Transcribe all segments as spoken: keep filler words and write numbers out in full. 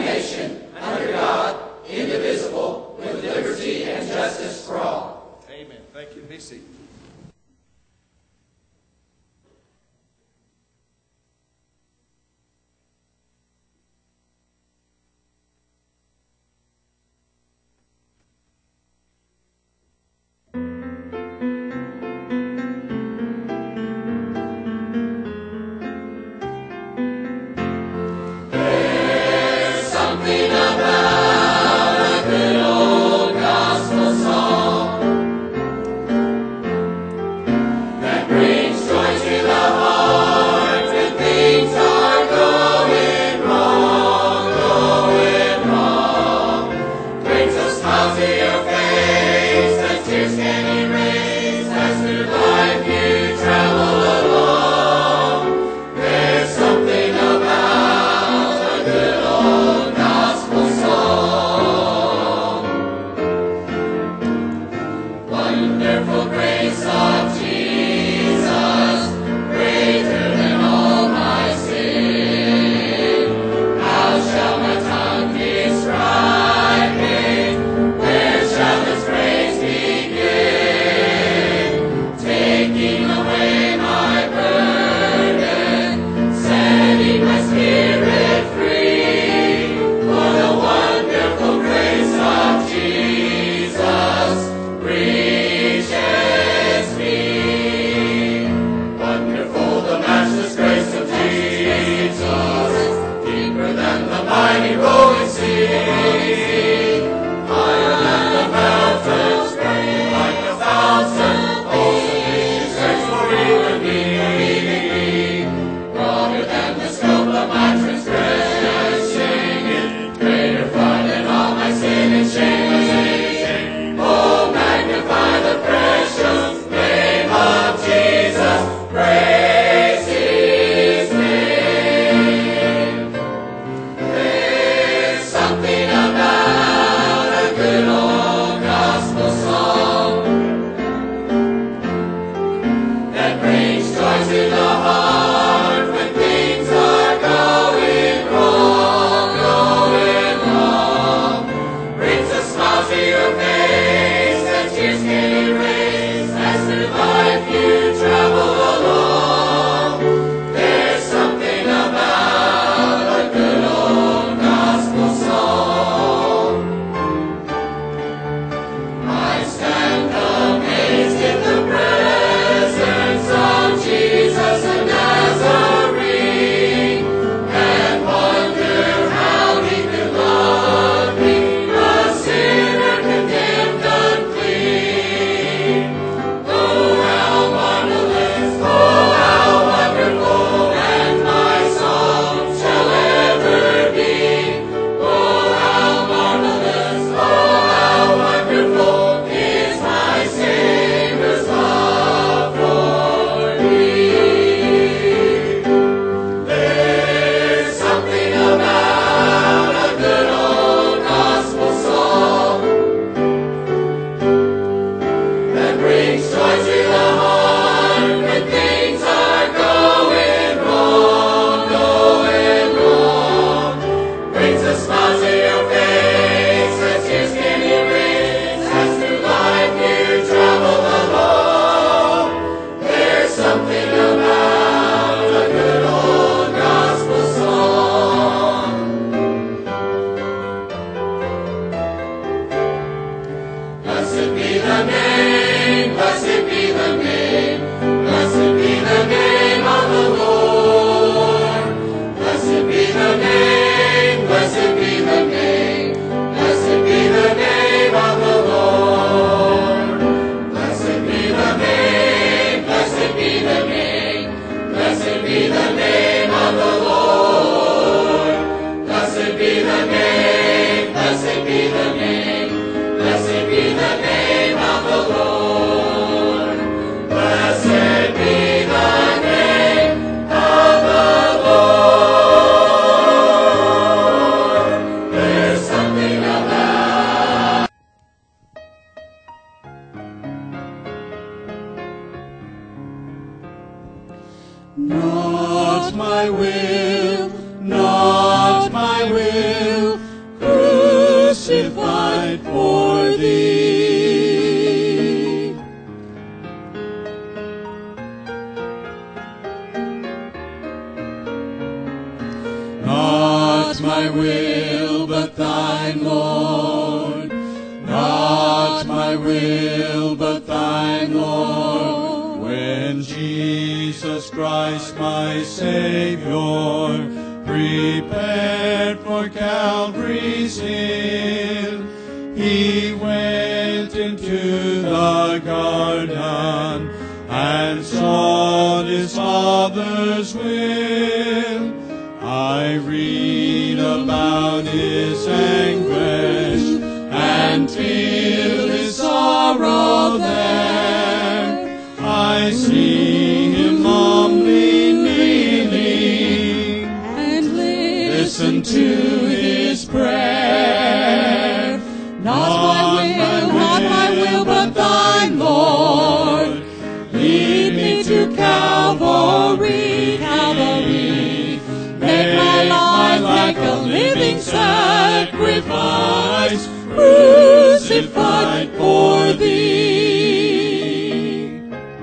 nation, under God, indivisible, with liberty and justice for all. Amen. Thank you. Be seated. Praise will, crucified for thee. Not my will, but thine, Lord. Not my will, but thine, Lord. When Jesus Christ, my Savior, prepared for Calvary's hill, He went into the garden and sought His Father's will. I read about His anguish and feel His sorrow there. I see Him humbly kneeling and listen to His prayer. Not my will, not my will, but thine, Lord. Lead me to Calvary, Calvary. Make my life like a living sacrifice, crucified for thee.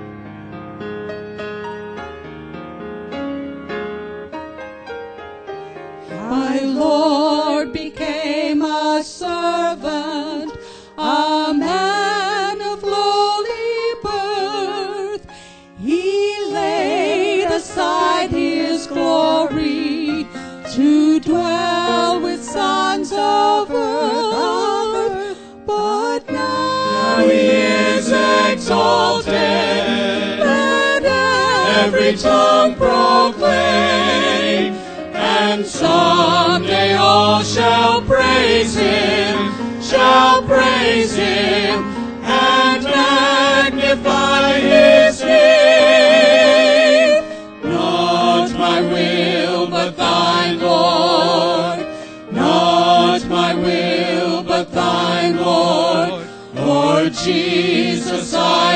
My Lord became a servant, a man of lowly birth. He laid aside His glory to dwell with sons of earth. But now He is exalted, let every tongue proclaim, and someday all shall praise Him, shall praise Him, and magnify His name. Not my will, but thine, Lord. Not my will, but thine, Lord. Lord Jesus, I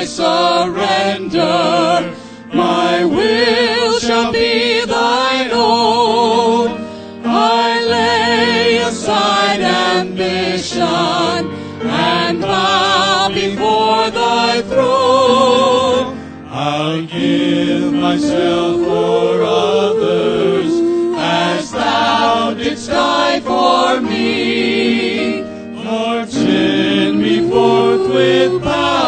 surrender. My will shall be thine own. I lay aside ambition and bow before thy throne. I'll give myself for others as thou didst die for me. Lord, send me forth with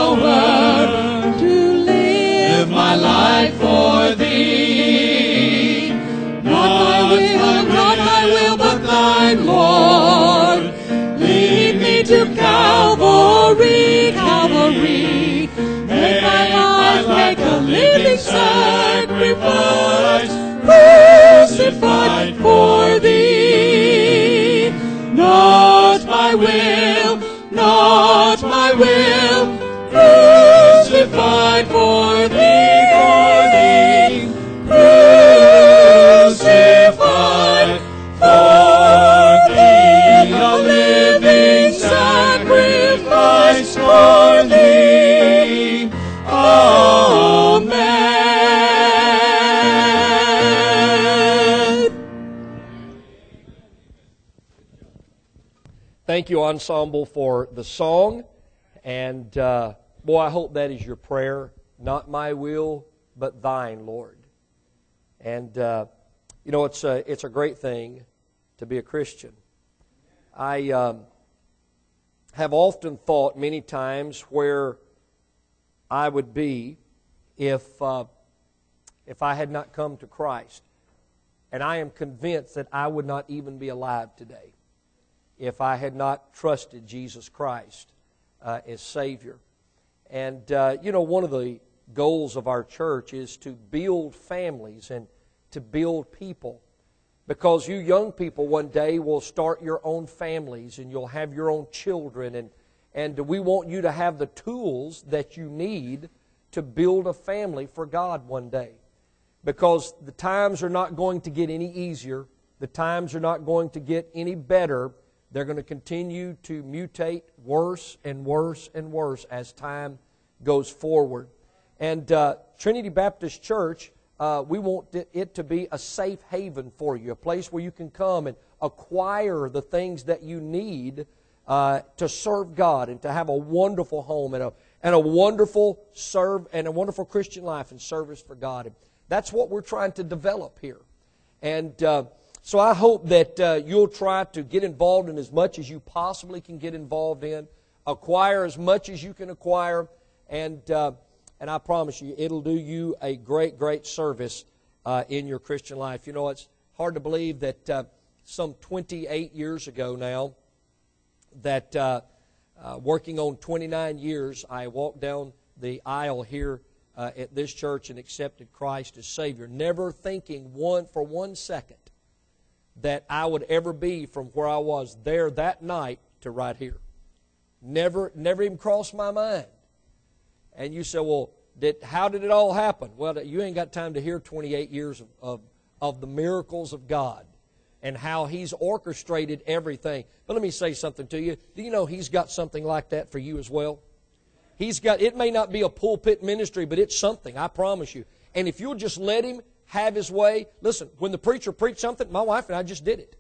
power to live my life for thee. Not my will, not my will, but thine, Lord. Lead me to Calvary, Calvary. Make my life like a living sacrifice, crucified for thee. Not my will, not my will, crucified for thee, for thee, crucified for thee, a living sacrifice for thee. Amen. Thank you, ensemble, for the song. And uh, boy, I hope that is your prayer. Not my will, but thine, Lord. And uh, you know, it's a it's a great thing to be a Christian. I um, have often thought many times where I would be if uh, if I had not come to Christ, and I am convinced that I would not even be alive today if I had not trusted Jesus Christ uh, as Savior. And, uh, you know, one of the goals of our church is to build families and to build people. Because you young people one day will start your own families and you'll have your own children. And, and we want you to have the tools that you need to build a family for God one day. Because the times are not going to get any easier. The times are not going to get any better. They're going to continue to mutate worse and worse and worse as time goes forward. And uh, Trinity Baptist Church, uh, we want it to be a safe haven for you, a place where you can come and acquire the things that you need uh, to serve God and to have a wonderful home and a and a wonderful serve and a wonderful Christian life and service for God. And that's what we're trying to develop here. And uh, so I hope that uh, you'll try to get involved in as much as you possibly can get involved in, acquire as much as you can acquire, and uh, and I promise you, it'll do you a great, great service uh, in your Christian life. You know, it's hard to believe that uh, some twenty-eight years ago now, that uh, uh, working on twenty-nine years, I walked down the aisle here uh, at this church and accepted Christ as Savior, never thinking one for one second that I would ever be from where I was there that night to right here. Never, never even crossed my mind. And you say, well, did, how did it all happen? Well, you ain't got time to hear twenty-eight years of, of, of the miracles of God and how He's orchestrated everything. But let me say something to you. Do you know He's got something like that for you as well? He's got, it may not be a pulpit ministry, but it's something, I promise you. And if you'll just let Him have His way, listen, when the preacher preached something, my wife and I just did it.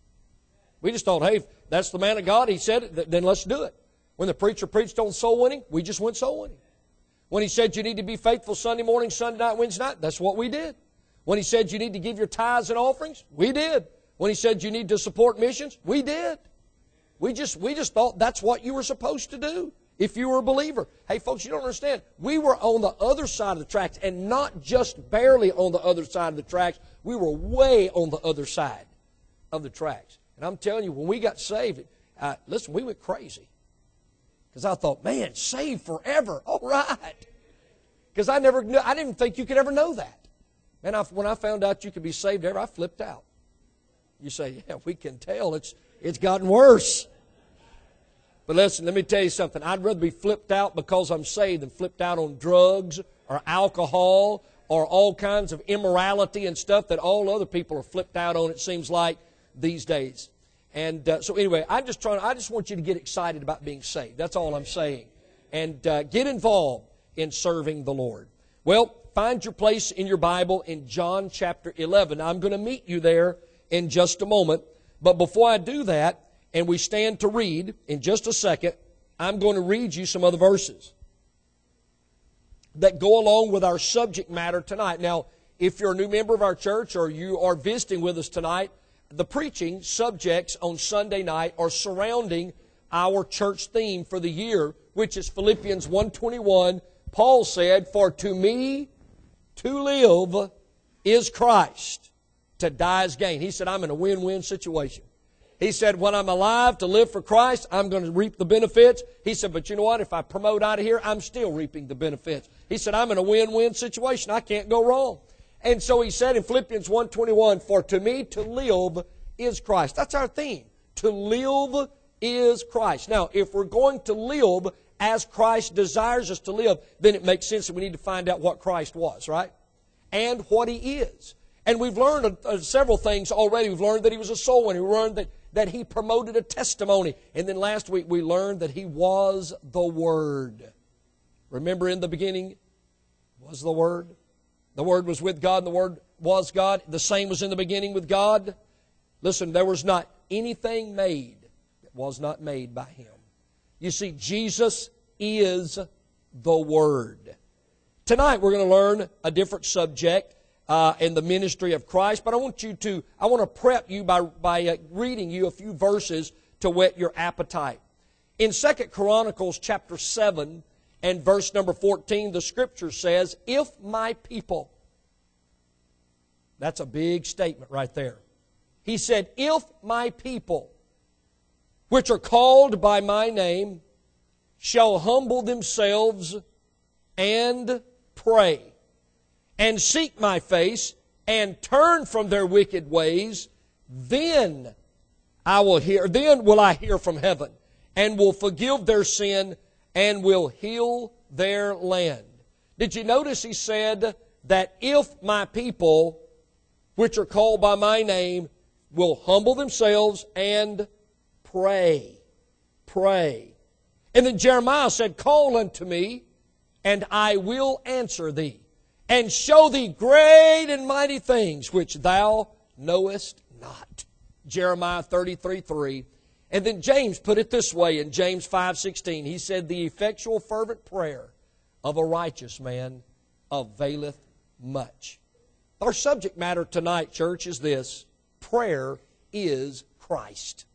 We just thought, hey, if that's the man of God, He said it, then let's do it. When the preacher preached on soul winning, we just went soul winning. When he said you need to be faithful Sunday morning, Sunday night, Wednesday night, that's what we did. When he said you need to give your tithes and offerings, we did. When he said you need to support missions, we did. We just, we just thought that's what you were supposed to do if you were a believer. Hey, folks, you don't understand. We were on the other side of the tracks, and not just barely on the other side of the tracks. We were way on the other side of the tracks. And I'm telling you, when we got saved, uh, listen, we went crazy. Because I thought, man, saved forever. All right. Because I never knew, I didn't think you could ever know that. And I, when I found out you could be saved ever, I flipped out. You say, yeah, we can tell. It's, it's gotten worse. But listen, let me tell you something. I'd rather be flipped out because I'm saved than flipped out on drugs or alcohol or all kinds of immorality and stuff that all other people are flipped out on, it seems like, these days. And uh, so anyway, I'm just trying. I just want you to get excited about being saved. That's all I'm saying. And uh, get involved in serving the Lord. Well, find your place in your Bible in John chapter eleven. I'm going to meet you there in just a moment. But before I do that, and we stand to read in just a second, I'm going to read you some other verses that go along with our subject matter tonight. Now, if you're a new member of our church or you are visiting with us tonight, the preaching subjects on Sunday night are surrounding our church theme for the year, which is Philippians one twenty-one. Paul said, "For to me to live is Christ, to die is gain." He said, I'm in a win-win situation. He said, when I'm alive to live for Christ, I'm going to reap the benefits. He said, but you know what? If I promote out of here, I'm still reaping the benefits. He said, I'm in a win-win situation. I can't go wrong. And so he said in Philippians one twenty-one, "For to me to live is Christ." That's our theme. To live is Christ. Now, if we're going to live as Christ desires us to live, then it makes sense that we need to find out what Christ was, right? And what He is. And we've learned uh, several things already. We've learned that He was a soul winner. We learned that, that He promoted a testimony. And then last week we learned that He was the Word. Remember, in the beginning was the Word. The Word was with God, and the Word was God. The same was in the beginning with God. Listen, there was not anything made that was not made by Him. You see, Jesus is the Word. Tonight we're going to learn a different subject uh, in the ministry of Christ, but I want you to, I want to prep you by, by uh, reading you a few verses to whet your appetite. In Second Chronicles chapter seven, and verse number fourteen, the Scripture says, "If my people," that's a big statement right there. He said, "If my people, which are called by my name, shall humble themselves and pray, and seek my face, and turn from their wicked ways, then I will hear, then will I hear from heaven, and will forgive their sin, and will heal their land." Did you notice he said that if my people, which are called by my name, will humble themselves and pray. Pray. And then Jeremiah said, "Call unto me, and I will answer thee, and show thee great and mighty things which thou knowest not." Jeremiah thirty-three three. And then James put it this way in James five sixteen. He said, the effectual fervent prayer of a righteous man availeth much. Our subject matter tonight, church, is this. Prayer is Christ.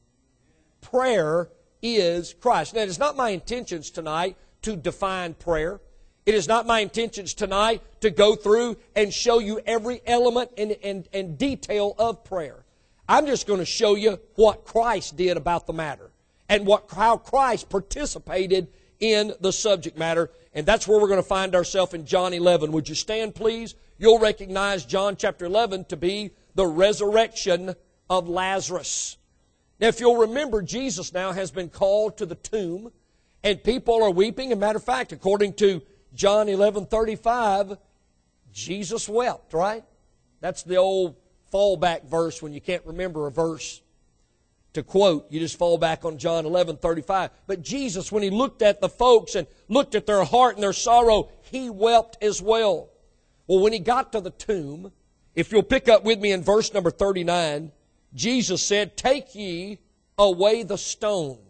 Prayer is Christ. Now, it is not my intentions tonight to define prayer. It is not my intentions tonight to go through and show you every element and, and, and detail of prayer. I'm just going to show you what Christ did about the matter and what how Christ participated in the subject matter. And that's where we're going to find ourselves in John eleven. Would you stand, please? You'll recognize John chapter eleven to be the resurrection of Lazarus. Now, if you'll remember, Jesus now has been called to the tomb, and people are weeping. As a matter of fact, according to John eleven thirty-five, Jesus wept, right? That's the old fallback verse when you can't remember a verse to quote. You just fall back on John eleven thirty-five. But Jesus, when He looked at the folks and looked at their heart and their sorrow, He wept as well. Well, when He got to the tomb, if you'll pick up with me in verse number thirty-nine, Jesus said, take ye away the stone.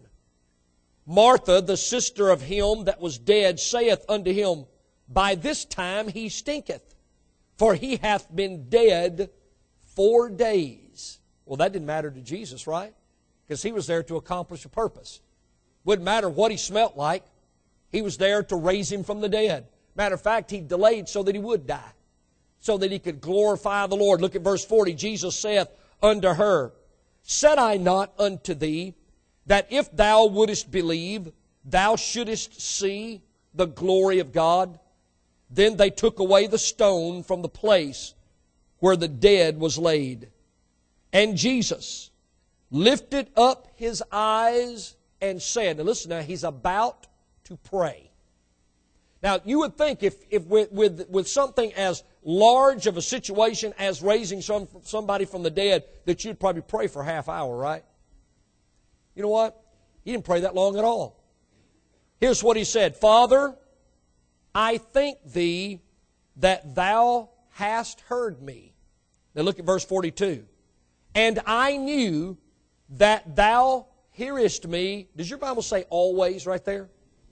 Martha, the sister of him that was dead, saith unto him, by this time he stinketh, for he hath been dead four days. Well, that didn't matter to Jesus, right? Because He was there to accomplish a purpose. Wouldn't matter what he smelt like. He was there to raise him from the dead. Matter of fact, He delayed so that he would die, so that he could glorify the Lord. Look at verse forty. Jesus saith unto her, said I not unto thee, that if thou wouldest believe, thou shouldest see the glory of God? Then they took away the stone from the place where the dead was laid. And Jesus lifted up His eyes and said, now listen now, He's about to pray. Now, you would think if, if with, with, with something as large of a situation as raising some, somebody from the dead, that you'd probably pray for a half hour, right? You know what? He didn't pray that long at all. Here's what He said. Father, I thank Thee that Thou hast heard me. Now look at verse forty-two. And I knew that Thou hearest me. Does your Bible say always right there?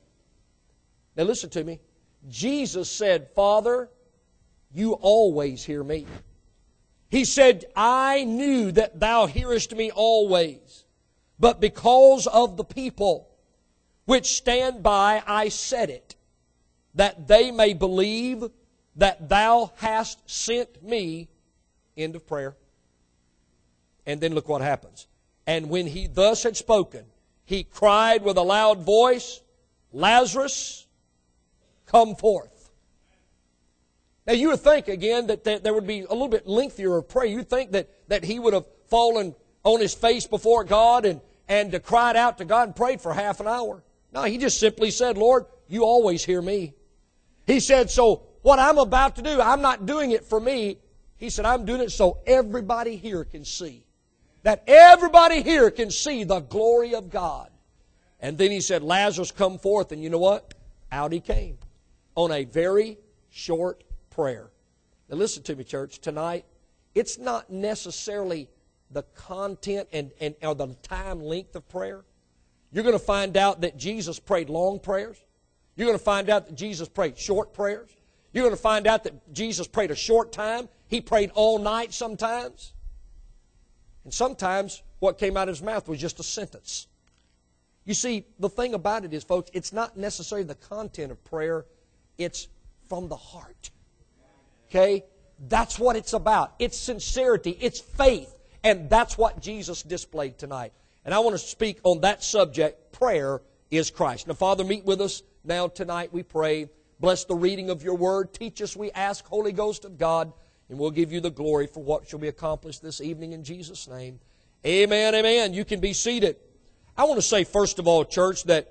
Now listen to me. Jesus said, Father, You always hear me. He said, I knew that Thou hearest me always. But because of the people which stand by, I said it, that they may believe that Thou hast sent me. End of prayer. And then look what happens. And when He thus had spoken, He cried with a loud voice, Lazarus, come forth. Now you would think again that there would be a little bit lengthier of prayer. You'd think that, that He would have fallen on His face before God and, and uh, cried out to God and prayed for half an hour. No, He just simply said, Lord, You always hear me. He said, so what I'm about to do, I'm not doing it for me. He said, I'm doing it so everybody here can see. That everybody here can see the glory of God. And then He said, Lazarus, come forth. And you know what? Out he came on a very short prayer. Now listen to me, church. Tonight, it's not necessarily the content and, and or the time length of prayer. You're going to find out that Jesus prayed long prayers. You're going to find out that Jesus prayed short prayers. You're going to find out that Jesus prayed a short time. He prayed all night sometimes. And sometimes what came out of His mouth was just a sentence. You see, the thing about it is, folks, it's not necessarily the content of prayer. It's from the heart. Okay? That's what it's about. It's sincerity. It's faith. And that's what Jesus displayed tonight. And I want to speak on that subject. Prayer is Christ. Now, Father, meet with us now tonight, we pray. Bless the reading of Your Word. Teach us, we ask, Holy Ghost of God. And we'll give You the glory for what shall be accomplished this evening in Jesus' name. Amen, amen. You can be seated. I want to say, first of all, church, that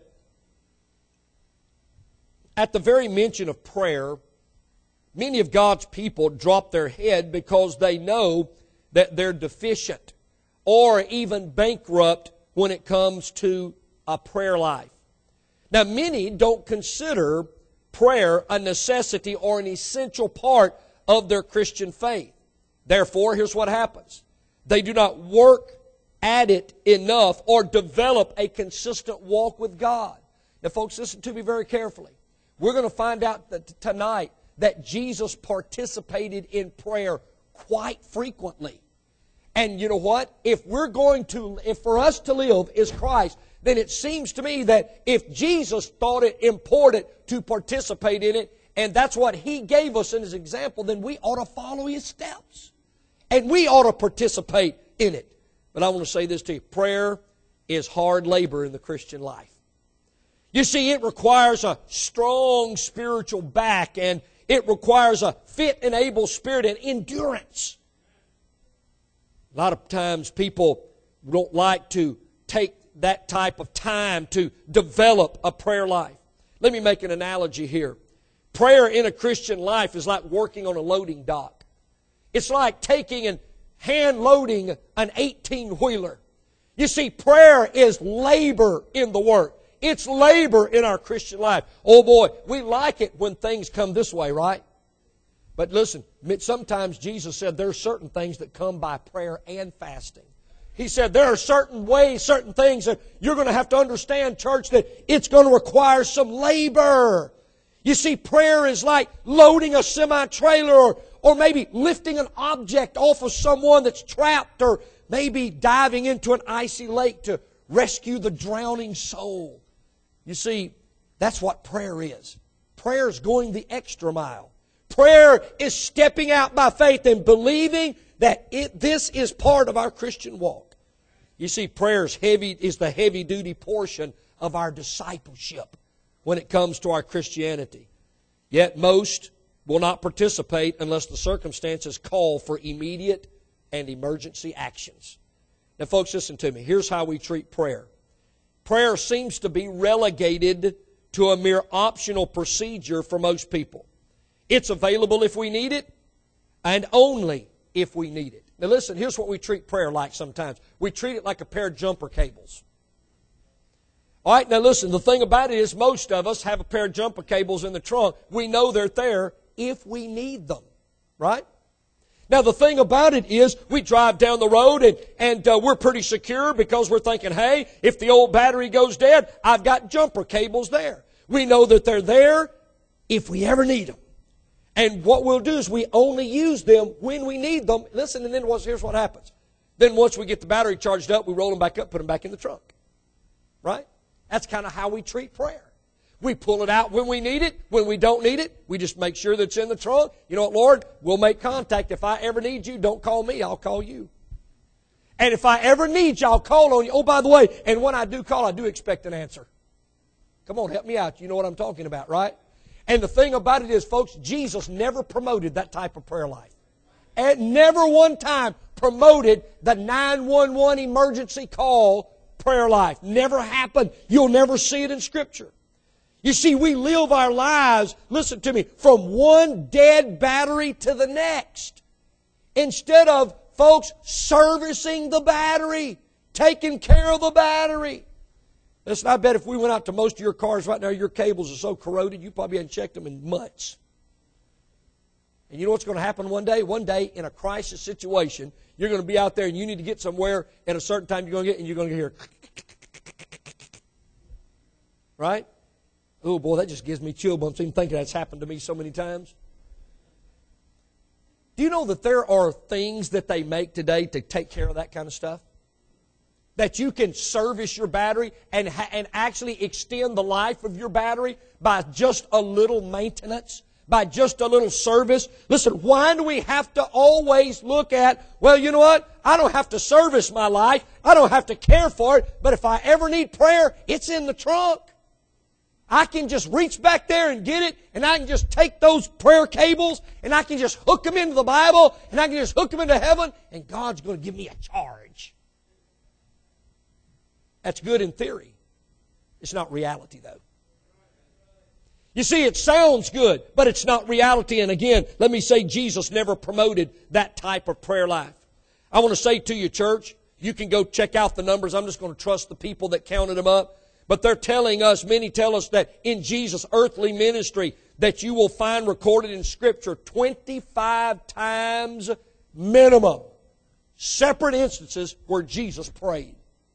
at the very mention of prayer, many of God's people drop their head because they know that they're deficient or even bankrupt when it comes to a prayer life. Now, many don't consider prayer a necessity or an essential part of their Christian faith. Therefore, here's what happens. They do not work at it enough or develop a consistent walk with God. Now, folks, listen to me very carefully. We're going to find out that tonight that Jesus participated in prayer quite frequently. And you know what? If we're going to, if for us to live is Christ, then it seems to me that if Jesus thought it important to participate in it, and that's what He gave us in His example, then we ought to follow His steps. And we ought to participate in it. But I want to say this to you. Prayer is hard labor in the Christian life. You see, it requires a strong spiritual back, and it requires a fit and able spirit and endurance. A lot of times people don't like to take that type of time to develop a prayer life. Let me make an analogy here. Prayer in a Christian life is like working on a loading dock. It's like taking and hand loading an eighteen-wheeler. You see, prayer is labor in the work. It's labor in our Christian life. Oh boy, we like it when things come this way, right? But listen, sometimes Jesus said there are certain things that come by prayer and fasting. He said there are certain ways, certain things that you're going to have to understand, church, that it's going to require some labor. You see, prayer is like loading a semi-trailer or, or maybe lifting an object off of someone that's trapped, or maybe diving into an icy lake to rescue the drowning soul. You see, that's what prayer is. Prayer is going the extra mile. Prayer is stepping out by faith and believing that it, this is part of our Christian walk. You see, prayer is heavy, is the heavy-duty portion of our discipleship when it comes to our Christianity. Yet most will not participate unless the circumstances call for immediate and emergency actions. Now, folks, listen to me. Here's how we treat prayer. Prayer seems to be relegated to a mere optional procedure for most people. It's available if we need it, and only if we need it. Now listen, here's what we treat prayer like sometimes. We treat it like a pair of jumper cables. All right, now listen, the thing about it is most of us have a pair of jumper cables in the trunk. We know they're there if we need them, right? Now the thing about it is we drive down the road and, and uh, we're pretty secure because we're thinking, hey, if the old battery goes dead, I've got jumper cables there. We know that they're there if we ever need them. And what we'll do is we only use them when we need them. Listen, and then here's what happens. Then once we get the battery charged up, we roll them back up, put them back in the trunk. Right? That's kind of how we treat prayer. We pull it out when we need it. When we don't need it, we just make sure that it's in the trunk. You know what, Lord? We'll make contact. If I ever need you, don't call me. I'll call you. And if I ever need you, I'll call on you. Oh, by the way, and when I do call, I do expect an answer. Come on, help me out. You know what I'm talking about, right? And the thing about it is, folks, Jesus never promoted that type of prayer life. And never one time promoted the nine one one emergency call prayer life. Never happened. You'll never see it in Scripture. You see, we live our lives, listen to me, from one dead battery to the next. Instead of, folks, servicing the battery, taking care of the battery. Listen, I bet if we went out to most of your cars right now, your cables are so corroded, you probably hadn't checked them in months. And you know what's going to happen one day? One day, in a crisis situation, you're going to be out there and you need to get somewhere at a certain time you're going to get, and you're going to hear, right? Oh, boy, that just gives me chill bumps even thinking that's happened to me so many times. Do you know that there are things that they make today to take care of that kind of stuff? That you can service your battery and, ha- and actually extend the life of your battery by just a little maintenance, by just a little service. Listen, why do we have to always look at, well, you know what? I don't have to service my life. I don't have to care for it. But if I ever need prayer, it's in the trunk. I can just reach back there and get it, and I can just take those prayer cables, and I can just hook them into the Bible, and I can just hook them into heaven, and God's going to give me a charge. That's good in theory. It's not reality, though. You see, it sounds good, but it's not reality. And again, let me say Jesus never promoted that type of prayer life. I want to say to you, church, you can go check out the numbers. I'm just going to trust the people that counted them up. But they're telling us, many tell us that in Jesus' earthly ministry that you will find recorded in Scripture twenty-five times minimum separate instances where Jesus prayed.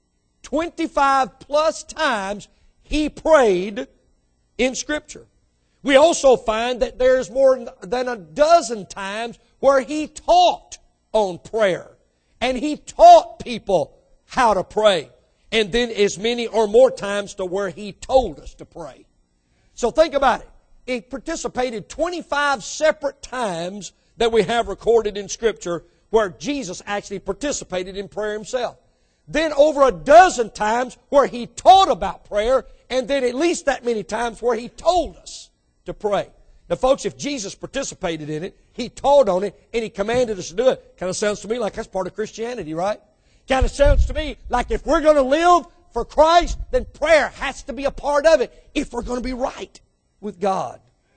twenty-five plus times He prayed in Scripture. We also find that there's more than a dozen times where He taught on prayer. And He taught people how to pray. And then as many or more times to where He told us to pray. So think about it. He participated twenty-five separate times that we have recorded in Scripture where Jesus actually participated in prayer Himself. Then over a dozen times where He taught about prayer, and then at least that many times where He told us to pray. Now folks, if Jesus participated in it, He taught on it, and He commanded us to do it, kind of sounds to me like that's part of Christianity, right? Kind of sounds to me like if we're going to live for Christ, then prayer has to be a part of it if we're going to be right with God.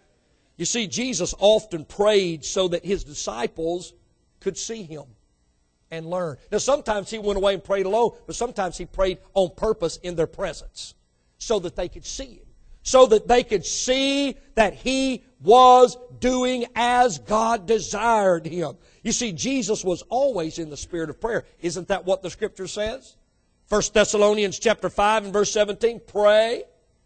You see, Jesus often prayed so that His disciples could see Him and learn. Now, sometimes He went away and prayed alone, but sometimes He prayed on purpose in their presence so that they could see Him, so that they could see that He was doing as God desired Him. You see, Jesus was always in the spirit of prayer. Isn't that what the Scripture says? First Thessalonians chapter five and verse seventeen, pray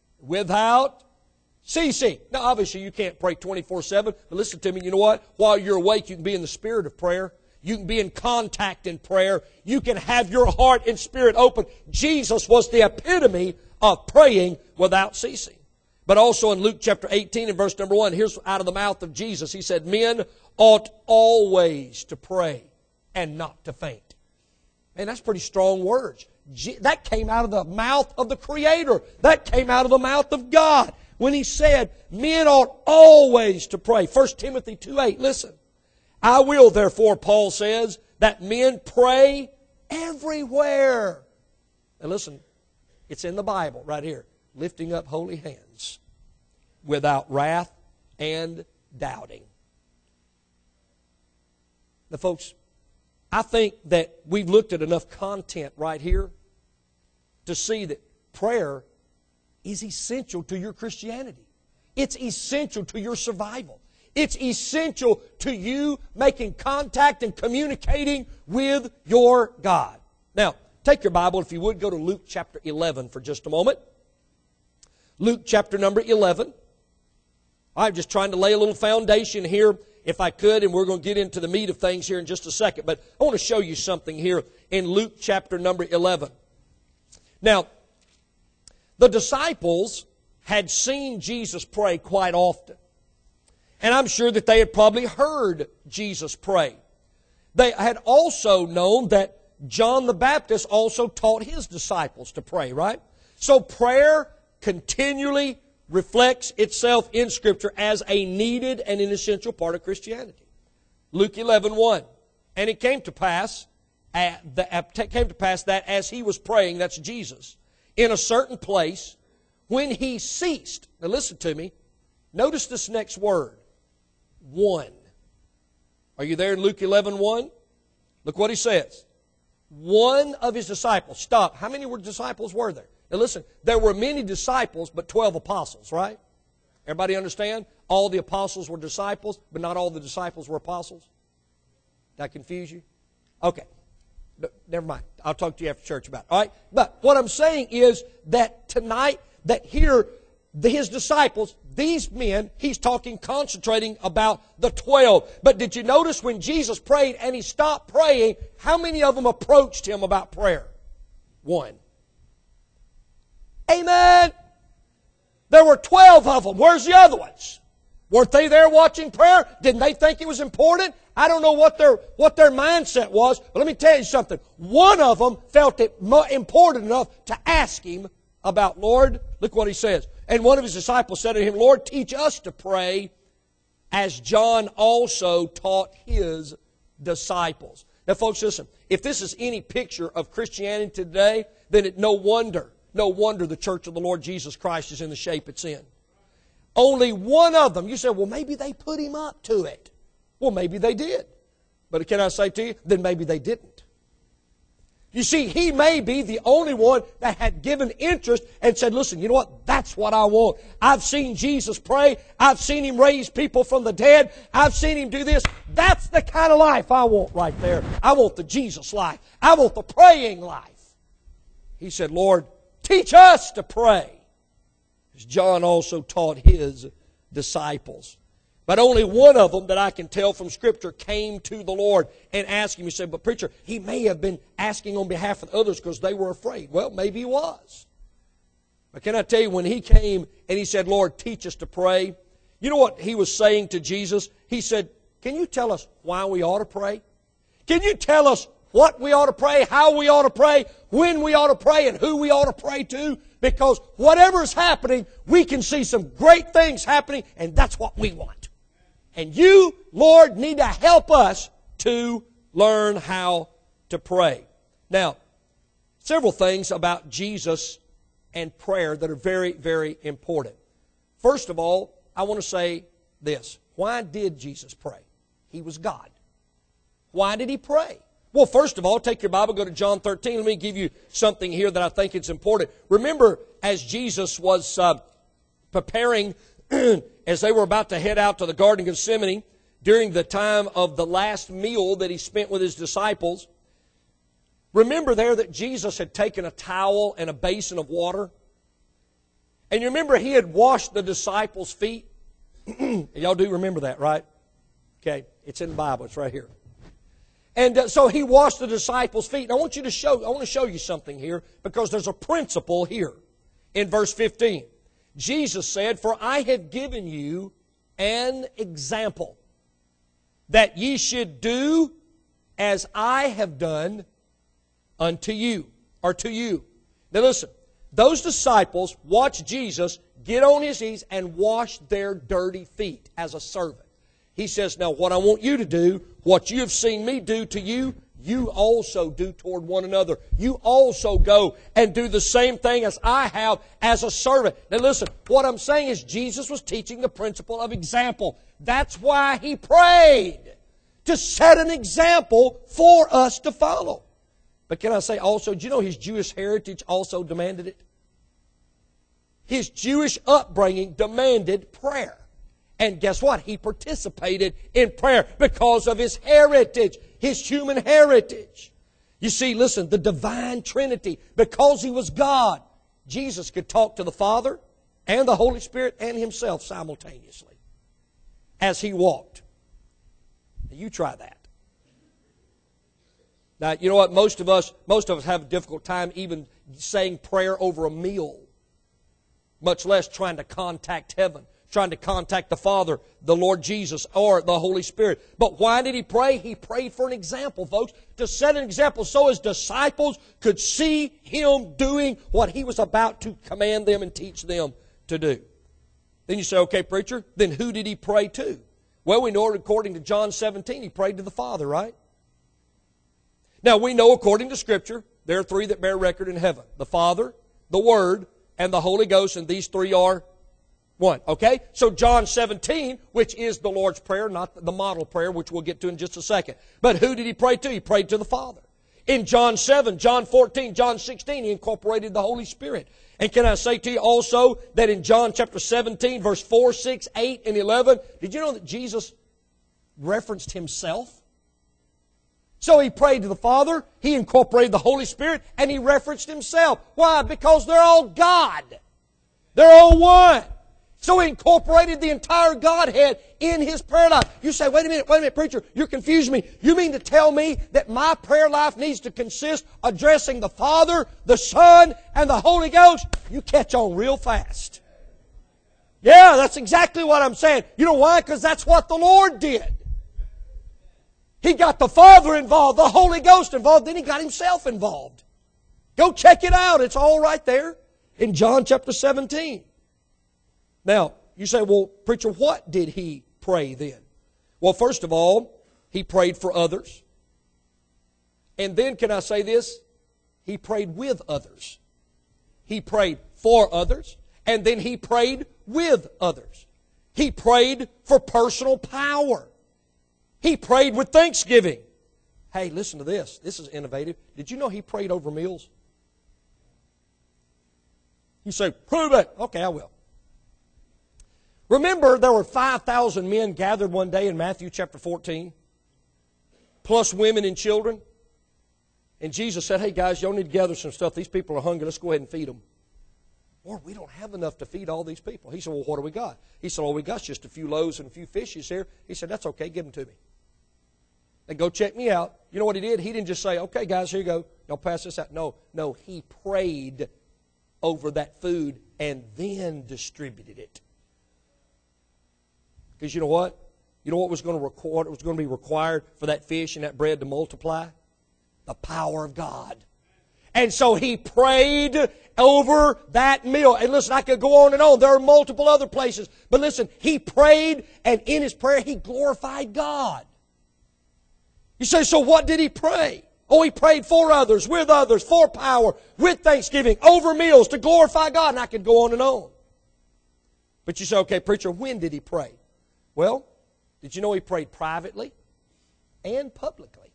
without ceasing. Now, obviously, you can't pray twenty-four seven, but listen to me, you know what? While you're awake, you can be in the spirit of prayer. You can be in contact in prayer. You can have your heart and spirit open. Jesus was the epitome of praying without ceasing. But also in Luke chapter eighteen and verse number one, here's out of the mouth of Jesus. He said, men ought always to pray and not to faint. Man, that's pretty strong words. That came out of the mouth of the Creator. That came out of the mouth of God when He said, men ought always to pray. First Timothy two eight, listen. I will, therefore, Paul says, that men pray everywhere. And listen, it's in the Bible right here. Lifting up holy hands without wrath and doubting. Now, folks, I think that we've looked at enough content right here to see that prayer is essential to your Christianity. It's essential to your survival. It's essential to you making contact and communicating with your God. Now, take your Bible, if you would, go to Luke chapter eleven for just a moment. Luke chapter number eleven. I'm just trying to lay a little foundation here, if I could, and we're going to get into the meat of things here in just a second. But I want to show you something here in Luke chapter number eleven. Now, the disciples had seen Jesus pray quite often. And I'm sure that they had probably heard Jesus pray. They had also known that John the Baptist also taught his disciples to pray, right? So prayer continually reflects itself in Scripture as a needed and an essential part of Christianity. Luke eleven one. And it came to pass, at the, it came to pass that as He was praying, that's Jesus, in a certain place, when He ceased. Now listen to me. Notice this next word. One. Are you there in Luke eleven one? Look what He says. One of His disciples. Stop. How many were disciples were there? Now listen, there were many disciples, but twelve apostles, right? Everybody understand? All the apostles were disciples, but not all the disciples were apostles. Did I confuse you? Okay. Never mind. I'll talk to you after church about it. All right? But what I'm saying is that tonight, that here, the, His disciples, these men, He's talking, concentrating about the twelve. But did you notice when Jesus prayed and He stopped praying, how many of them approached Him about prayer? One. Amen. There were twelve of them. Where's the other ones? Weren't they there watching prayer? Didn't they think it was important? I don't know what their, what their mindset was, but let me tell you something. One of them felt it important enough to ask Him about, Lord, look what He says. And one of His disciples said to Him, Lord, teach us to pray as John also taught his disciples. Now, folks, listen. If this is any picture of Christianity today, then it no wonder, no wonder the Church of the Lord Jesus Christ is in the shape it's in. Only one of them. You say, well, maybe they put him up to it. Well, maybe they did. But can I say to you, then maybe they didn't. You see, he may be the only one that had given interest and said, listen, you know what? That's what I want. I've seen Jesus pray. I've seen Him raise people from the dead. I've seen Him do this. That's the kind of life I want right there. I want the Jesus life. I want the praying life. He said, Lord, teach us to pray. As John also taught his disciples. But only one of them that I can tell from Scripture came to the Lord and asked Him. He said, but preacher, he may have been asking on behalf of others because they were afraid. Well, maybe he was. But can I tell you, when he came and he said, Lord, teach us to pray, you know what he was saying to Jesus? He said, can you tell us why we ought to pray? Can you tell us what we ought to pray, how we ought to pray, when we ought to pray, and who we ought to pray to? Because whatever is happening, we can see some great things happening, and that's what we want. And you, Lord, need to help us to learn how to pray. Now, several things about Jesus and prayer that are very, very important. First of all, I want to say this. Why did Jesus pray? He was God. Why did He pray? Well, first of all, take your Bible, go to John thirteen. Let me give you something here that I think is important. Remember, as Jesus was uh, preparing, as they were about to head out to the Garden of Gethsemane, during the time of the last meal that He spent with His disciples, remember there that Jesus had taken a towel and a basin of water? And you remember He had washed the disciples' feet? Y'all do remember that, right? Okay, it's in the Bible. It's right here. And uh, so He washed the disciples' feet. And I want you to show, I want to show you something here because there's a principle here in verse fifteen. Jesus said, for I have given you an example that ye should do as I have done unto you, or to you. Now listen, those disciples watched Jesus get on His knees and wash their dirty feet as a servant. He says, now what I want you to do, what you have seen me do to you, you also do toward one another. You also go and do the same thing as I have as a servant. Now listen, what I'm saying is Jesus was teaching the principle of example. That's why He prayed, to set an example for us to follow. But can I say also, do you know His Jewish heritage also demanded it? His Jewish upbringing demanded prayer. And guess what? He participated in prayer because of His heritage, His human heritage. You see, listen, the divine Trinity, because He was God, Jesus could talk to the Father and the Holy Spirit and Himself simultaneously as He walked. Now, you try that. Now, you know what? Most of us, most of us have a difficult time even saying prayer over a meal, much less trying to contact heaven, trying to contact the Father, the Lord Jesus, or the Holy Spirit. But why did He pray? He prayed for an example, folks, to set an example so His disciples could see Him doing what He was about to command them and teach them to do. Then you say, okay, preacher, then who did He pray to? Well, we know according to John seventeen, He prayed to the Father, right? Now, we know according to Scripture, there are three that bear record in heaven. The Father, the Word, and the Holy Ghost, and these three are one. Okay? So John seventeen, which is the Lord's Prayer, not the model prayer, which we'll get to in just a second. But who did He pray to? He prayed to the Father. In John seven, John fourteen, John sixteen, He incorporated the Holy Spirit. And can I say to you also that in John chapter seventeen, verse four, six, eight, and eleven, did you know that Jesus referenced Himself? So He prayed to the Father, He incorporated the Holy Spirit, and He referenced Himself. Why? Because they're all God. They're all one. So He incorporated the entire Godhead in His prayer life. You say, wait a minute, wait a minute, preacher, you're confusing me. You mean to tell me that my prayer life needs to consist of addressing the Father, the Son, and the Holy Ghost? You catch on real fast. Yeah, that's exactly what I'm saying. You know why? Because that's what the Lord did. He got the Father involved, the Holy Ghost involved, then He got Himself involved. Go check it out. It's all right there in John chapter seventeen. Now, you say, well, preacher, what did He pray then? Well, first of all, He prayed for others. And then, can I say this? He prayed with others. He prayed for others. And then He prayed with others. He prayed for personal power. He prayed with thanksgiving. Hey, listen to this. This is innovative. Did you know He prayed over meals? You say, prove it. Okay, I will. Remember, there were five thousand men gathered one day in Matthew chapter fourteen, plus women and children. And Jesus said, hey guys, y'all need to gather some stuff. These people are hungry. Let's go ahead and feed them. Lord, we don't have enough to feed all these people. He said, well, what do we got? He said, all we got is just a few loaves and a few fishes here. He said, that's okay. Give them to me. They go check me out. You know what He did? He didn't just say, okay, guys, here you go. Y'all pass this out. No, no, He prayed over that food and then distributed it. Because you know what? You know what was going to record, was going to be required for that fish and that bread to multiply? The power of God. And so He prayed over that meal. And listen, I could go on and on. There are multiple other places. But listen, He prayed, and in His prayer, He glorified God. You say, so what did He pray? Oh, He prayed for others, with others, for power, with thanksgiving, over meals, to glorify God. And I could go on and on. But you say, okay, preacher, when did He pray? Well, did you know He prayed privately and publicly?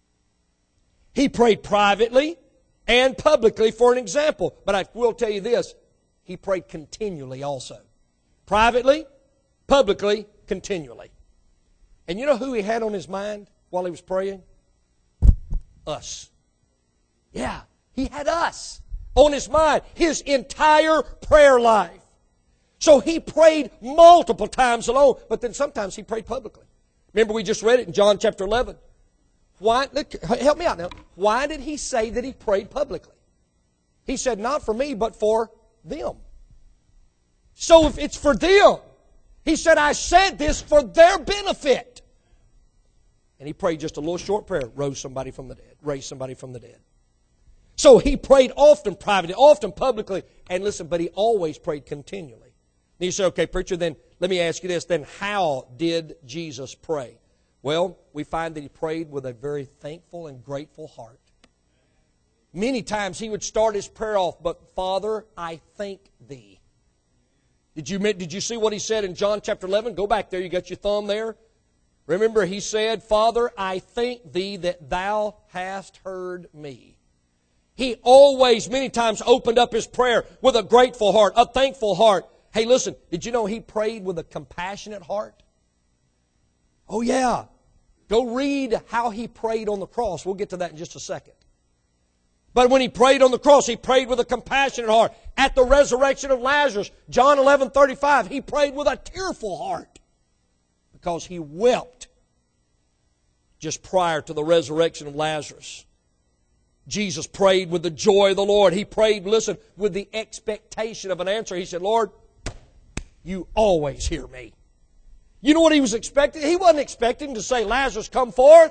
He prayed privately and publicly, for an example. But I will tell you this, He prayed continually also. Privately, publicly, continually. And you know who He had on His mind while He was praying? Us. Yeah, He had us on His mind, His entire prayer life. So He prayed multiple times alone, but then sometimes He prayed publicly. Remember, we just read it in John chapter eleven. Why? Look, help me out now. Why did He say that He prayed publicly? He said, not for me, but for them. So if it's for them, He said, I said this for their benefit. And He prayed just a little short prayer, rose somebody from the dead, raised somebody from the dead. So He prayed often privately, often publicly, and listen, but He always prayed continually. And you say, okay, preacher, then let me ask you this, then how did Jesus pray? Well, we find that He prayed with a very thankful and grateful heart. Many times He would start His prayer off, but Father, I thank Thee. Did you, did you see what He said in John chapter eleven? Go back there, you got your thumb there. Remember, He said, Father, I thank Thee that Thou hast heard me. He always, many times, opened up His prayer with a grateful heart, a thankful heart. Hey, listen, did you know He prayed with a compassionate heart? Oh, yeah. Go read how He prayed on the cross. We'll get to that in just a second. But when He prayed on the cross, He prayed with a compassionate heart. At the resurrection of Lazarus, John eleven thirty-five, He prayed with a tearful heart because He wept just prior to the resurrection of Lazarus. Jesus prayed with the joy of the Lord. He prayed, listen, with the expectation of an answer. He said, Lord, You always hear me. You know what He was expecting? He wasn't expecting to say, Lazarus, come forth.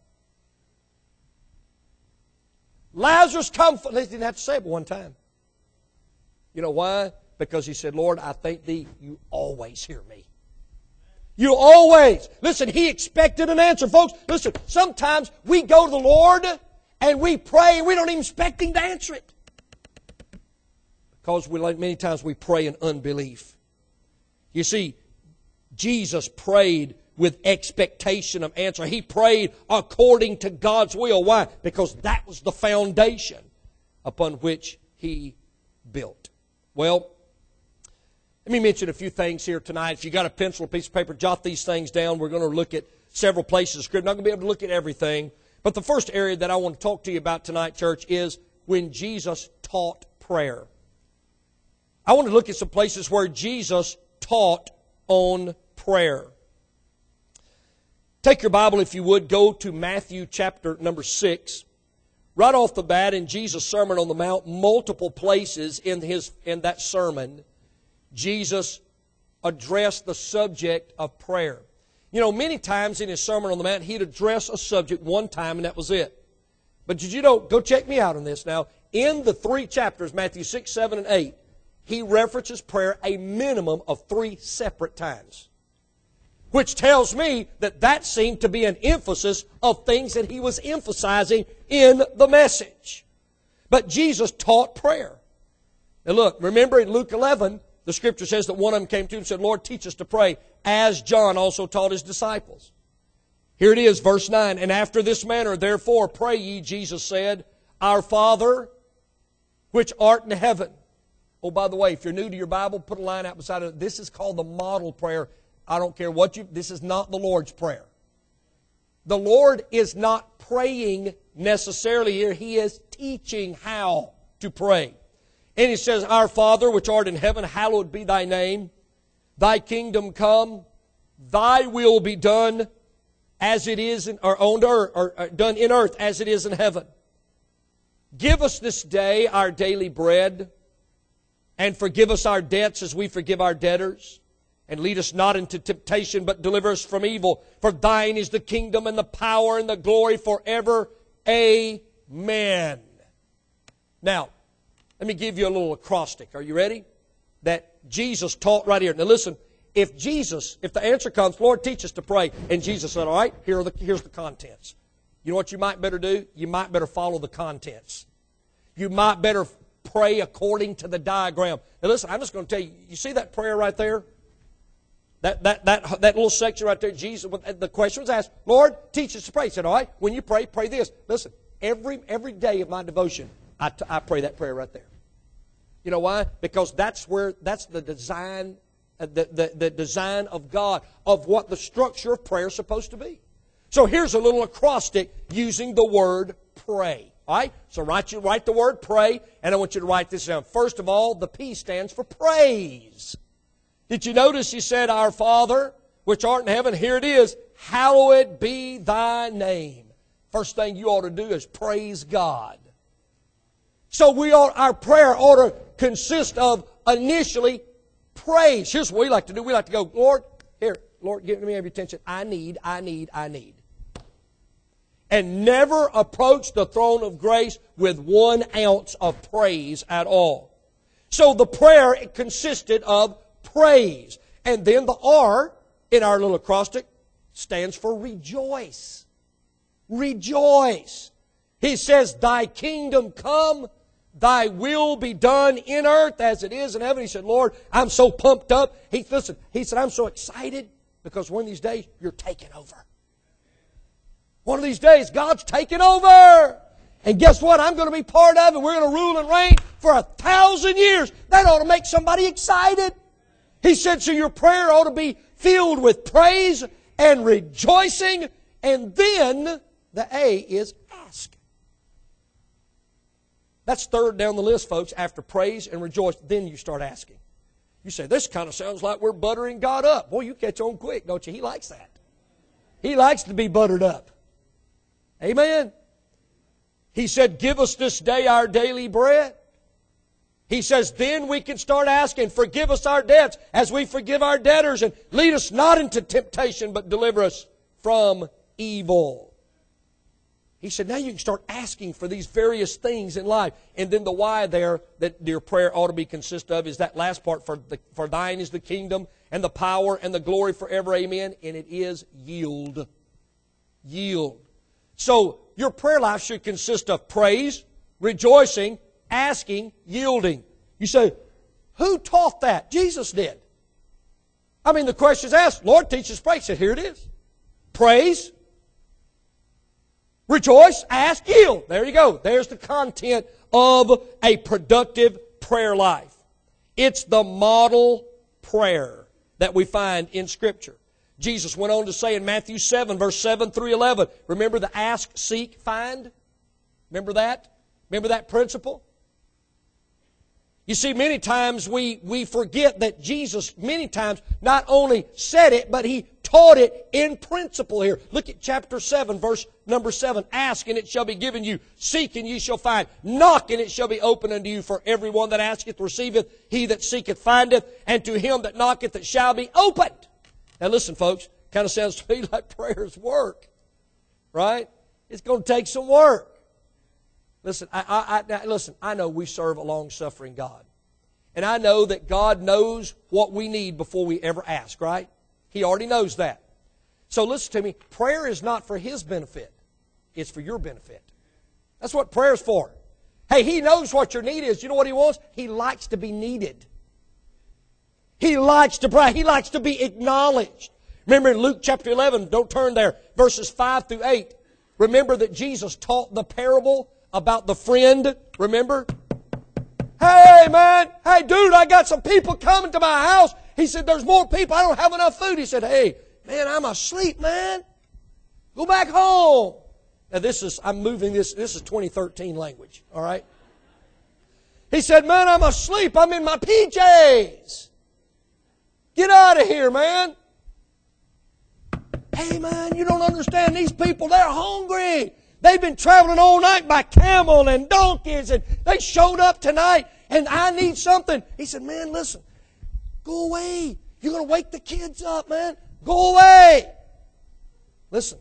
Lazarus, come forth. He didn't have to say it but one time. You know why? Because He said, Lord, I thank Thee, You always hear me. You always. Listen, He expected an answer. Folks, listen, sometimes we go to the Lord and we pray and we don't even expect Him to answer it. Because we, like many times we pray in unbelief. You see, Jesus prayed with expectation of answer. He prayed according to God's will. Why? Because that was the foundation upon which He built. Well, let me mention a few things here tonight. If you got a pencil or piece of paper, jot these things down. We're going to look at several places of Scripture. I'm not going to be able to look at everything. But the first area that I want to talk to you about tonight, church, is when Jesus taught prayer. I want to look at some places where Jesus taught on prayer. Take your Bible, if you would, go to Matthew chapter number six. Right off the bat in Jesus' Sermon on the Mount, multiple places in his in that sermon, Jesus addressed the subject of prayer. You know, many times in His Sermon on the Mount, He'd address a subject one time and that was it. But did you know, go check me out on this now, in the three chapters, Matthew six, seven, and eight, He references prayer a minimum of three separate times. Which tells me that that seemed to be an emphasis of things that He was emphasizing in the message. But Jesus taught prayer. Now look, remember in Luke eleven, the Scripture says that one of them came to Him and said, Lord, teach us to pray, as John also taught his disciples. Here it is, verse nine. And after this manner, therefore, pray ye, Jesus said, Our Father, which art in heaven. Oh, by the way, if you're new to your Bible, put a line out beside it. This is called the model prayer. I don't care what you, this is not the Lord's Prayer. The Lord is not praying necessarily here. He is teaching how to pray. And He says, Our Father, which art in heaven, hallowed be Thy name. Thy kingdom come. Thy will be done as it is in, or on earth, or, or done in earth as it is in heaven. Give us this day our daily bread, and forgive us our debts as we forgive our debtors. And lead us not into temptation, but deliver us from evil. For Thine is the kingdom and the power and the glory forever. Amen. Now, let me give you a little acrostic. Are you ready? That Jesus taught right here. Now listen, if Jesus, if the answer comes, Lord, teach us to pray, and Jesus said, all right, here are the, here's the contents. You know what you might better do? You might better follow the contents. You might better pray according to the diagram. Now listen, I'm just going to tell you, you see that prayer right there? That, that, that, that little section right there, Jesus, the question was asked, Lord, teach us to pray. He said, all right, when you pray, pray this. Listen, every, every day of my devotion, I, t- I pray that prayer right there. You know why? Because that's where, that's the design, uh, the, the, the design of God, of what the structure of prayer is supposed to be. So here's a little acrostic using the word pray. All right? So write, you, write the word pray, and I want you to write this down. First of all, the P stands for praise. Did you notice He said, Our Father, which art in heaven, here it is, hallowed be Thy name. First thing you ought to do is praise God. So we ought, our prayer ought to consist of initially praise. Here's what we like to do. We like to go, Lord, here, Lord, give me your attention. I need, I need, I need. And never approach the throne of grace with one ounce of praise at all. So the prayer it consisted of praise. And then the R in our little acrostic stands for rejoice. Rejoice. He says, Thy kingdom come, Thy will be done in earth as it is in heaven. He said, Lord, I'm so pumped up. He, listen, he said, I'm so excited because one of these days you're taking over. One of these days God's taking over. And guess what? I'm going to be part of it. We're going to rule and reign for a thousand years. That ought to make somebody excited. He said, so your prayer ought to be filled with praise and rejoicing. And then the A is ask. That's third down the list, folks. After praise and rejoice, then you start asking. You say, this kind of sounds like we're buttering God up. Boy, you catch on quick, don't you? He likes that. He likes to be buttered up. Amen. He said, give us this day our daily bread. He says, then we can start asking, forgive us our debts as we forgive our debtors, and lead us not into temptation, but deliver us from evil. He said, now you can start asking for these various things in life. And then the why there that your prayer ought to be consist of is that last part, for, the, for thine is the kingdom and the power and the glory forever, amen. And it is yield. Yield. So your prayer life should consist of praise, rejoicing, asking, yielding. You say, who taught that? Jesus did. I mean, the question is asked, Lord, teach us to pray. He said, here it is. Praise, rejoice, ask, yield. There you go. There's the content of a productive prayer life. It's the model prayer that we find in Scripture. Jesus went on to say in Matthew seven, verse seven through eleven, remember the ask, seek, find? Remember that? Remember that principle? You see, many times we, we forget that Jesus, many times, not only said it, but He taught it in principle here. Look at chapter seven, verse number seven. Ask, and it shall be given you. Seek, and ye shall find. Knock, and it shall be opened unto you. For everyone that asketh receiveth. He that seeketh findeth. And to him that knocketh it shall be opened. Now listen, folks. Kind of sounds to me like prayer's work. Right? It's going to take some work. Listen, I, I, I, listen, I know we serve a long-suffering God. And I know that God knows what we need before we ever ask, right? He already knows that. So listen to me. Prayer is not for His benefit. It's for your benefit. That's what prayer is for. Hey, He knows what your need is. You know what He wants? He likes to be needed. He likes to pray. He likes to be acknowledged. Remember in Luke chapter eleven, don't turn there, verses five through eight. Remember that Jesus taught the parable about the friend. Remember? Hey, man. Hey, dude, I got some people coming to my house. He said, there's more people. I don't have enough food. He said, hey, man, I'm asleep, man. Go back home. Now, this is, I'm moving this, this is twenty thirteen language, all right? He said, man, I'm asleep. I'm in my P Js. Get out of here, man. Hey, man, you don't understand. These people, they're hungry. They've been traveling all night by camel and donkeys, and they showed up tonight, and I need something. He said, man, listen, go away. You're going to wake the kids up, man. Go away. Listen.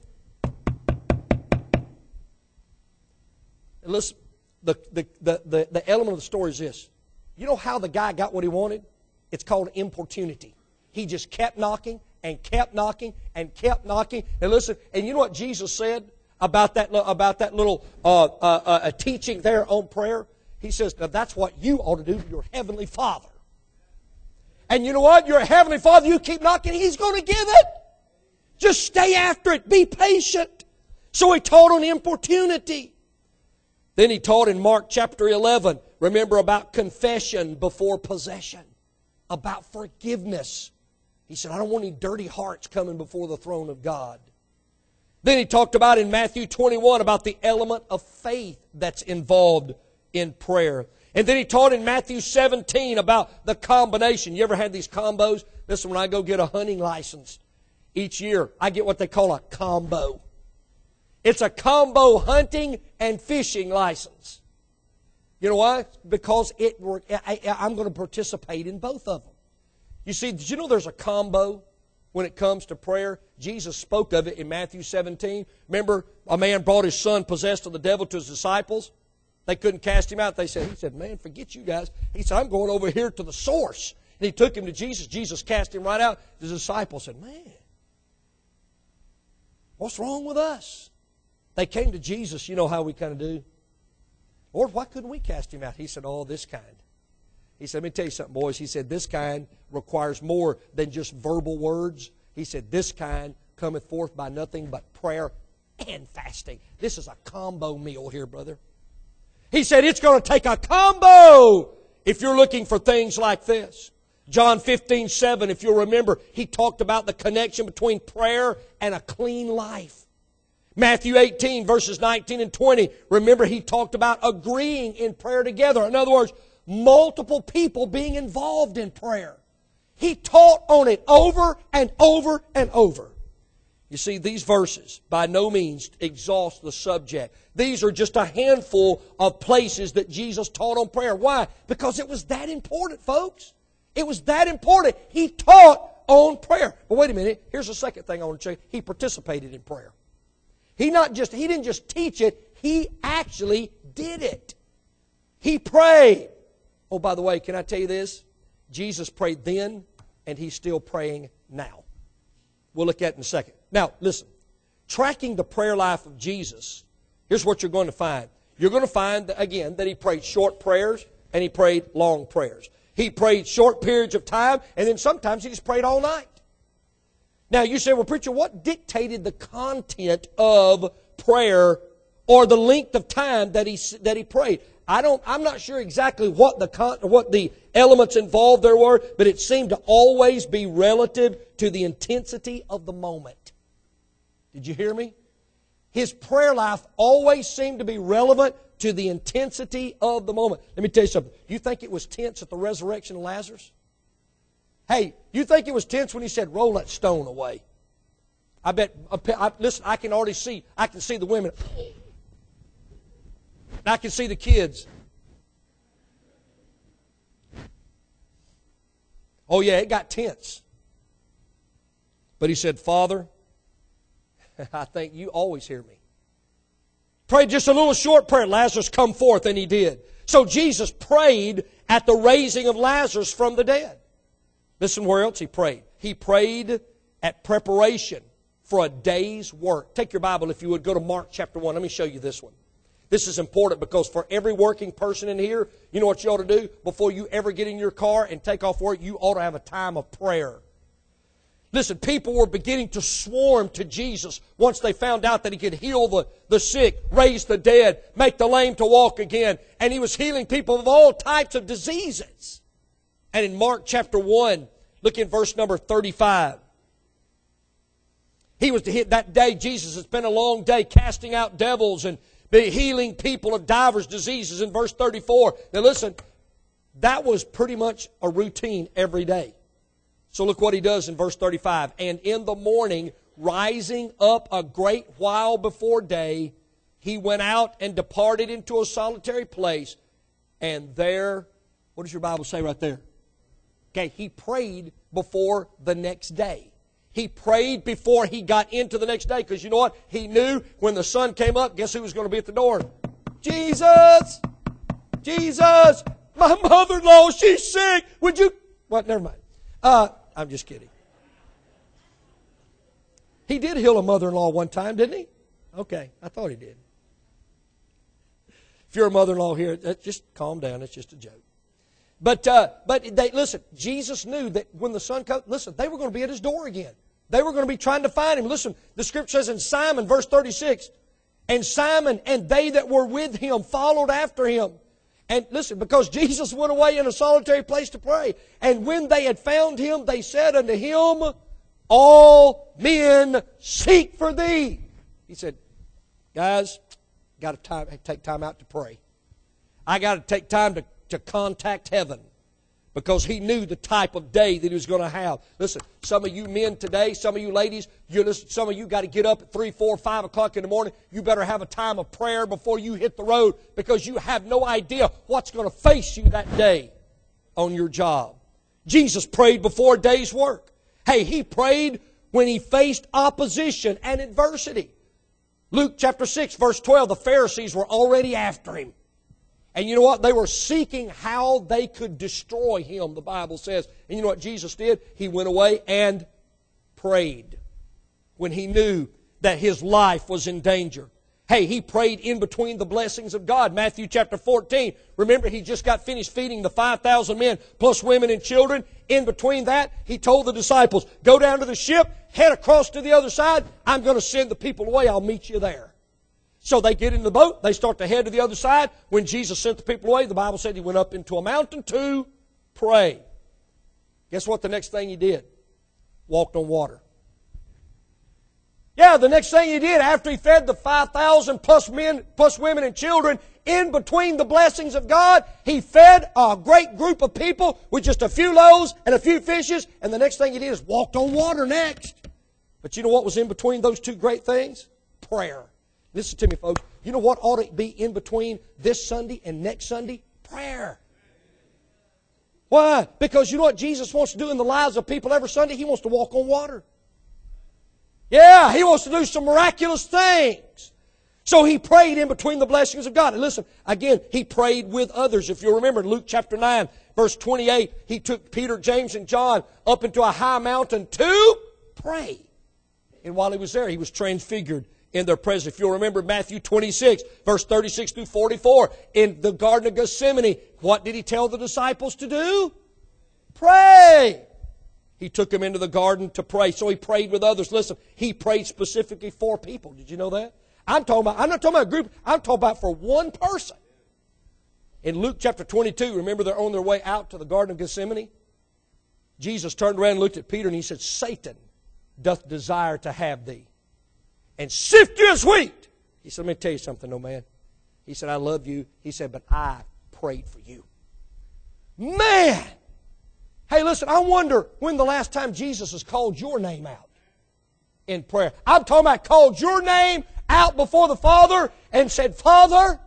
Listen, the, the, the, the, the element of the story is this. You know how the guy got what he wanted? It's called importunity. He just kept knocking and kept knocking and kept knocking. And listen, and you know what Jesus said about that, about that little uh, uh, uh, teaching there on prayer? He says, now that's what you ought to do to your Heavenly Father. And you know what? Your Heavenly Father, you keep knocking, He's going to give it. Just stay after it. Be patient. So He taught on importunity. Then He taught in Mark chapter eleven, remember, about confession before possession, about forgiveness. He said, I don't want any dirty hearts coming before the throne of God. Then He talked about in Matthew twenty-one about the element of faith that's involved in prayer. And then He taught in Matthew seventeen about the combination. You ever had these combos? Listen, when I go get a hunting license each year, I get what they call a combo. It's a combo hunting and fishing license. You know why? Because it, I, I'm going to participate in both of them. You see, did you know there's a combo when it comes to prayer? Jesus spoke of it in Matthew seventeen. Remember, a man brought his son possessed of the devil to his disciples. They couldn't cast him out. They said, he said, man, forget you guys. He said, I'm going over here to the source. And he took him to Jesus. Jesus cast him right out. The disciples said, man, what's wrong with us? They came to Jesus. You know how we kind of do. Lord, why couldn't we cast him out? He said, oh, this kind. He said, let me tell you something, boys. He said, this kind requires more than just verbal words. He said, this kind cometh forth by nothing but prayer and fasting. This is a combo meal here, brother. He said, it's going to take a combo if you're looking for things like this. John fifteen seven, if you'll remember, He talked about the connection between prayer and a clean life. Matthew eighteen, verses nineteen and twenty, remember He talked about agreeing in prayer together. In other words, multiple people being involved in prayer. He taught on it over and over and over. You see, these verses by no means exhaust the subject. These are just a handful of places that Jesus taught on prayer. Why? Because it was that important, folks. It was that important. He taught on prayer. But wait a minute. Here's the second thing I want to show you. He participated in prayer. He not just He didn't just teach it. He actually did it. He prayed. Oh, by the way, can I tell you this? Jesus prayed then, and He's still praying now. We'll look at it in a second. Now, listen. Tracking the prayer life of Jesus, here's what you're going to find. You're going to find, again, that He prayed short prayers and He prayed long prayers. He prayed short periods of time, and then sometimes He just prayed all night. Now, you say, well, preacher, what dictated the content of prayer or the length of time that he that he prayed? I don't. I'm not sure exactly what the con, what the elements involved there were, but it seemed to always be relative to the intensity of the moment. Did you hear me? His prayer life always seemed to be relevant to the intensity of the moment. Let me tell you something. You think it was tense at the resurrection of Lazarus? Hey, you think it was tense when He said, roll that stone away? I bet, I, listen, I can already see, I can see the women. I can see the kids. Oh yeah, it got tense. But He said, Father, I think You always hear me. Prayed just a little short prayer. Lazarus, come forth, and He did. So Jesus prayed at the raising of Lazarus from the dead. Listen where else He prayed. He prayed at preparation for a day's work. Take your Bible, if you would, go to Mark chapter one. Let me show you this one. This is important because for every working person in here, you know what you ought to do? Before you ever get in your car and take off work, you ought to have a time of prayer. Listen, people were beginning to swarm to Jesus once they found out that He could heal the, the sick, raise the dead, make the lame to walk again. And He was healing people of all types of diseases. And in Mark chapter one, look in verse number thirty-five. He was to hit that day, Jesus had spent a long day casting out devils and be healing people of divers diseases in verse thirty-four. Now listen, that was pretty much a routine every day. So look what He does in verse thirty-five. And in the morning, rising up a great while before day, He went out and departed into a solitary place. And there, what does your Bible say right there? Okay, He prayed before the next day. He prayed before He got into the next day, because you know what? He knew when the sun came up, guess who was going to be at the door? Jesus! Jesus! My mother-in-law, she's sick! Would you... What? Never mind. Uh, I'm just kidding. He did heal a mother-in-law one time, didn't He? Okay, I thought He did. If you're a mother-in-law here, just calm down. It's just a joke. But uh, but they listen, Jesus knew that when the sun comes, listen, they were going to be at His door again. They were going to be trying to find Him. Listen, the Scripture says in Simon, verse thirty-six, and Simon and they that were with Him followed after Him. And listen, because Jesus went away in a solitary place to pray. And when they had found Him, they said unto Him, all men seek for Thee. He said, guys, got to time, take time out to pray. I got to take time to to contact heaven, because He knew the type of day that He was going to have. Listen, some of you men today, some of you ladies, you listen, some of you got to get up at three, four, five o'clock in the morning. You better have a time of prayer before you hit the road, because you have no idea what's going to face you that day on your job. Jesus prayed before a day's work. Hey, He prayed when He faced opposition and adversity. Luke chapter six, verse twelve, the Pharisees were already after Him. And you know what? They were seeking how they could destroy Him, the Bible says. And you know what Jesus did? He went away and prayed when He knew that His life was in danger. Hey, He prayed in between the blessings of God. Matthew chapter fourteen. Remember, He just got finished feeding the five thousand men, plus women and children. In between that, He told the disciples, go down to the ship, head across to the other side. I'm going to send the people away. I'll meet you there. So they get in the boat, they start to head to the other side. When Jesus sent the people away, the Bible said He went up into a mountain to pray. Guess what the next thing He did? Walked on water. Yeah, the next thing He did after He fed the five thousand plus men, plus women and children, in between the blessings of God, He fed a great group of people with just a few loaves and a few fishes, and the next thing He did is walked on water next. But you know what was in between those two great things? Prayer. Listen to me, folks. You know what ought to be in between this Sunday and next Sunday? Prayer. Why? Because you know what Jesus wants to do in the lives of people every Sunday? He wants to walk on water. Yeah, He wants to do some miraculous things. So He prayed in between the blessings of God. And listen, again, He prayed with others. If you remember Luke chapter nine, verse twenty-eight, He took Peter, James, and John up into a high mountain to pray. And while He was there, He was transfigured in their presence. If you'll remember Matthew twenty-six, verse thirty-six through forty-four, in the Garden of Gethsemane, what did He tell the disciples to do? Pray. He took them into the garden to pray. So He prayed with others. Listen, He prayed specifically for people. Did you know that? I'm talking about, I'm not talking about a group, I'm talking about for one person. In Luke chapter twenty-two, remember they're on their way out to the Garden of Gethsemane? Jesus turned around and looked at Peter and He said, Satan doth desire to have thee, and sift you as wheat. He said, let me tell you something, old man. He said, I love you. He said, but I prayed for you. Man! Hey, listen, I wonder when the last time Jesus has called your name out in prayer. I'm talking about called your name out before the Father and said, Father,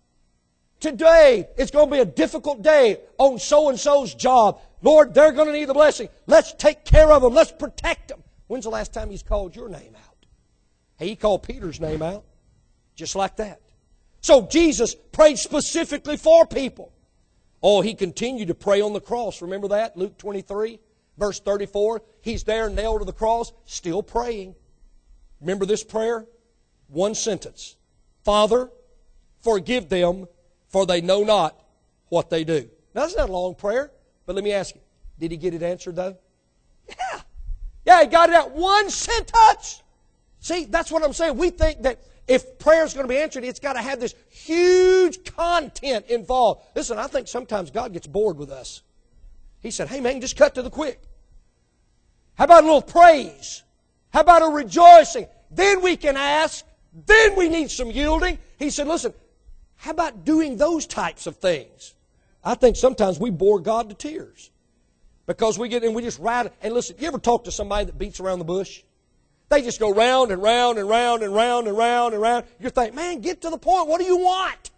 today it's going to be a difficult day on so-and-so's job. Lord, they're going to need the blessing. Let's take care of them. Let's protect them. When's the last time He's called your name out? Hey, He called Peter's name out, just like that. So Jesus prayed specifically for people. Oh, He continued to pray on the cross. Remember that? Luke twenty-three, verse thirty-four. He's there nailed to the cross, still praying. Remember this prayer? One sentence. Father, forgive them, for they know not what they do. Now, that's not a long prayer, but let me ask you, did He get it answered though? Yeah. Yeah, he got it out. One sentence. See, that's what I'm saying. We think that if prayer is going to be answered, it's got to have this huge content involved. Listen, I think sometimes God gets bored with us. He said, hey man, just cut to the quick. How about a little praise? How about a rejoicing? Then we can ask. Then we need some yielding. He said, listen, how about doing those types of things? I think sometimes we bore God to tears. Because we get and we just rattle. And listen, you ever talk to somebody that beats around the bush? They just go round and round and round and round and round and round. You think, man, get to the point. What do you want?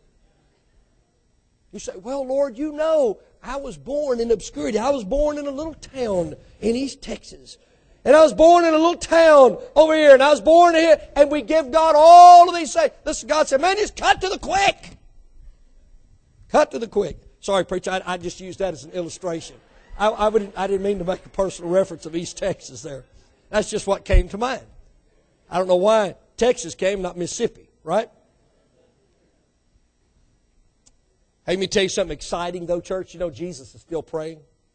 You say, well, Lord, you know, I was born in obscurity. I was born in a little town in East Texas. And I was born in a little town over here. And I was born here. And we give God all of these things. Listen, God said, man, just cut to the quick. Cut to the quick. Sorry, preacher, I, I just used that as an illustration. I, I, would, I didn't mean to make a personal reference of East Texas there. That's just what came to mind. I don't know why Texas came, not Mississippi, right? Hey, let me tell you something exciting, though, church. You know, Jesus is still praying.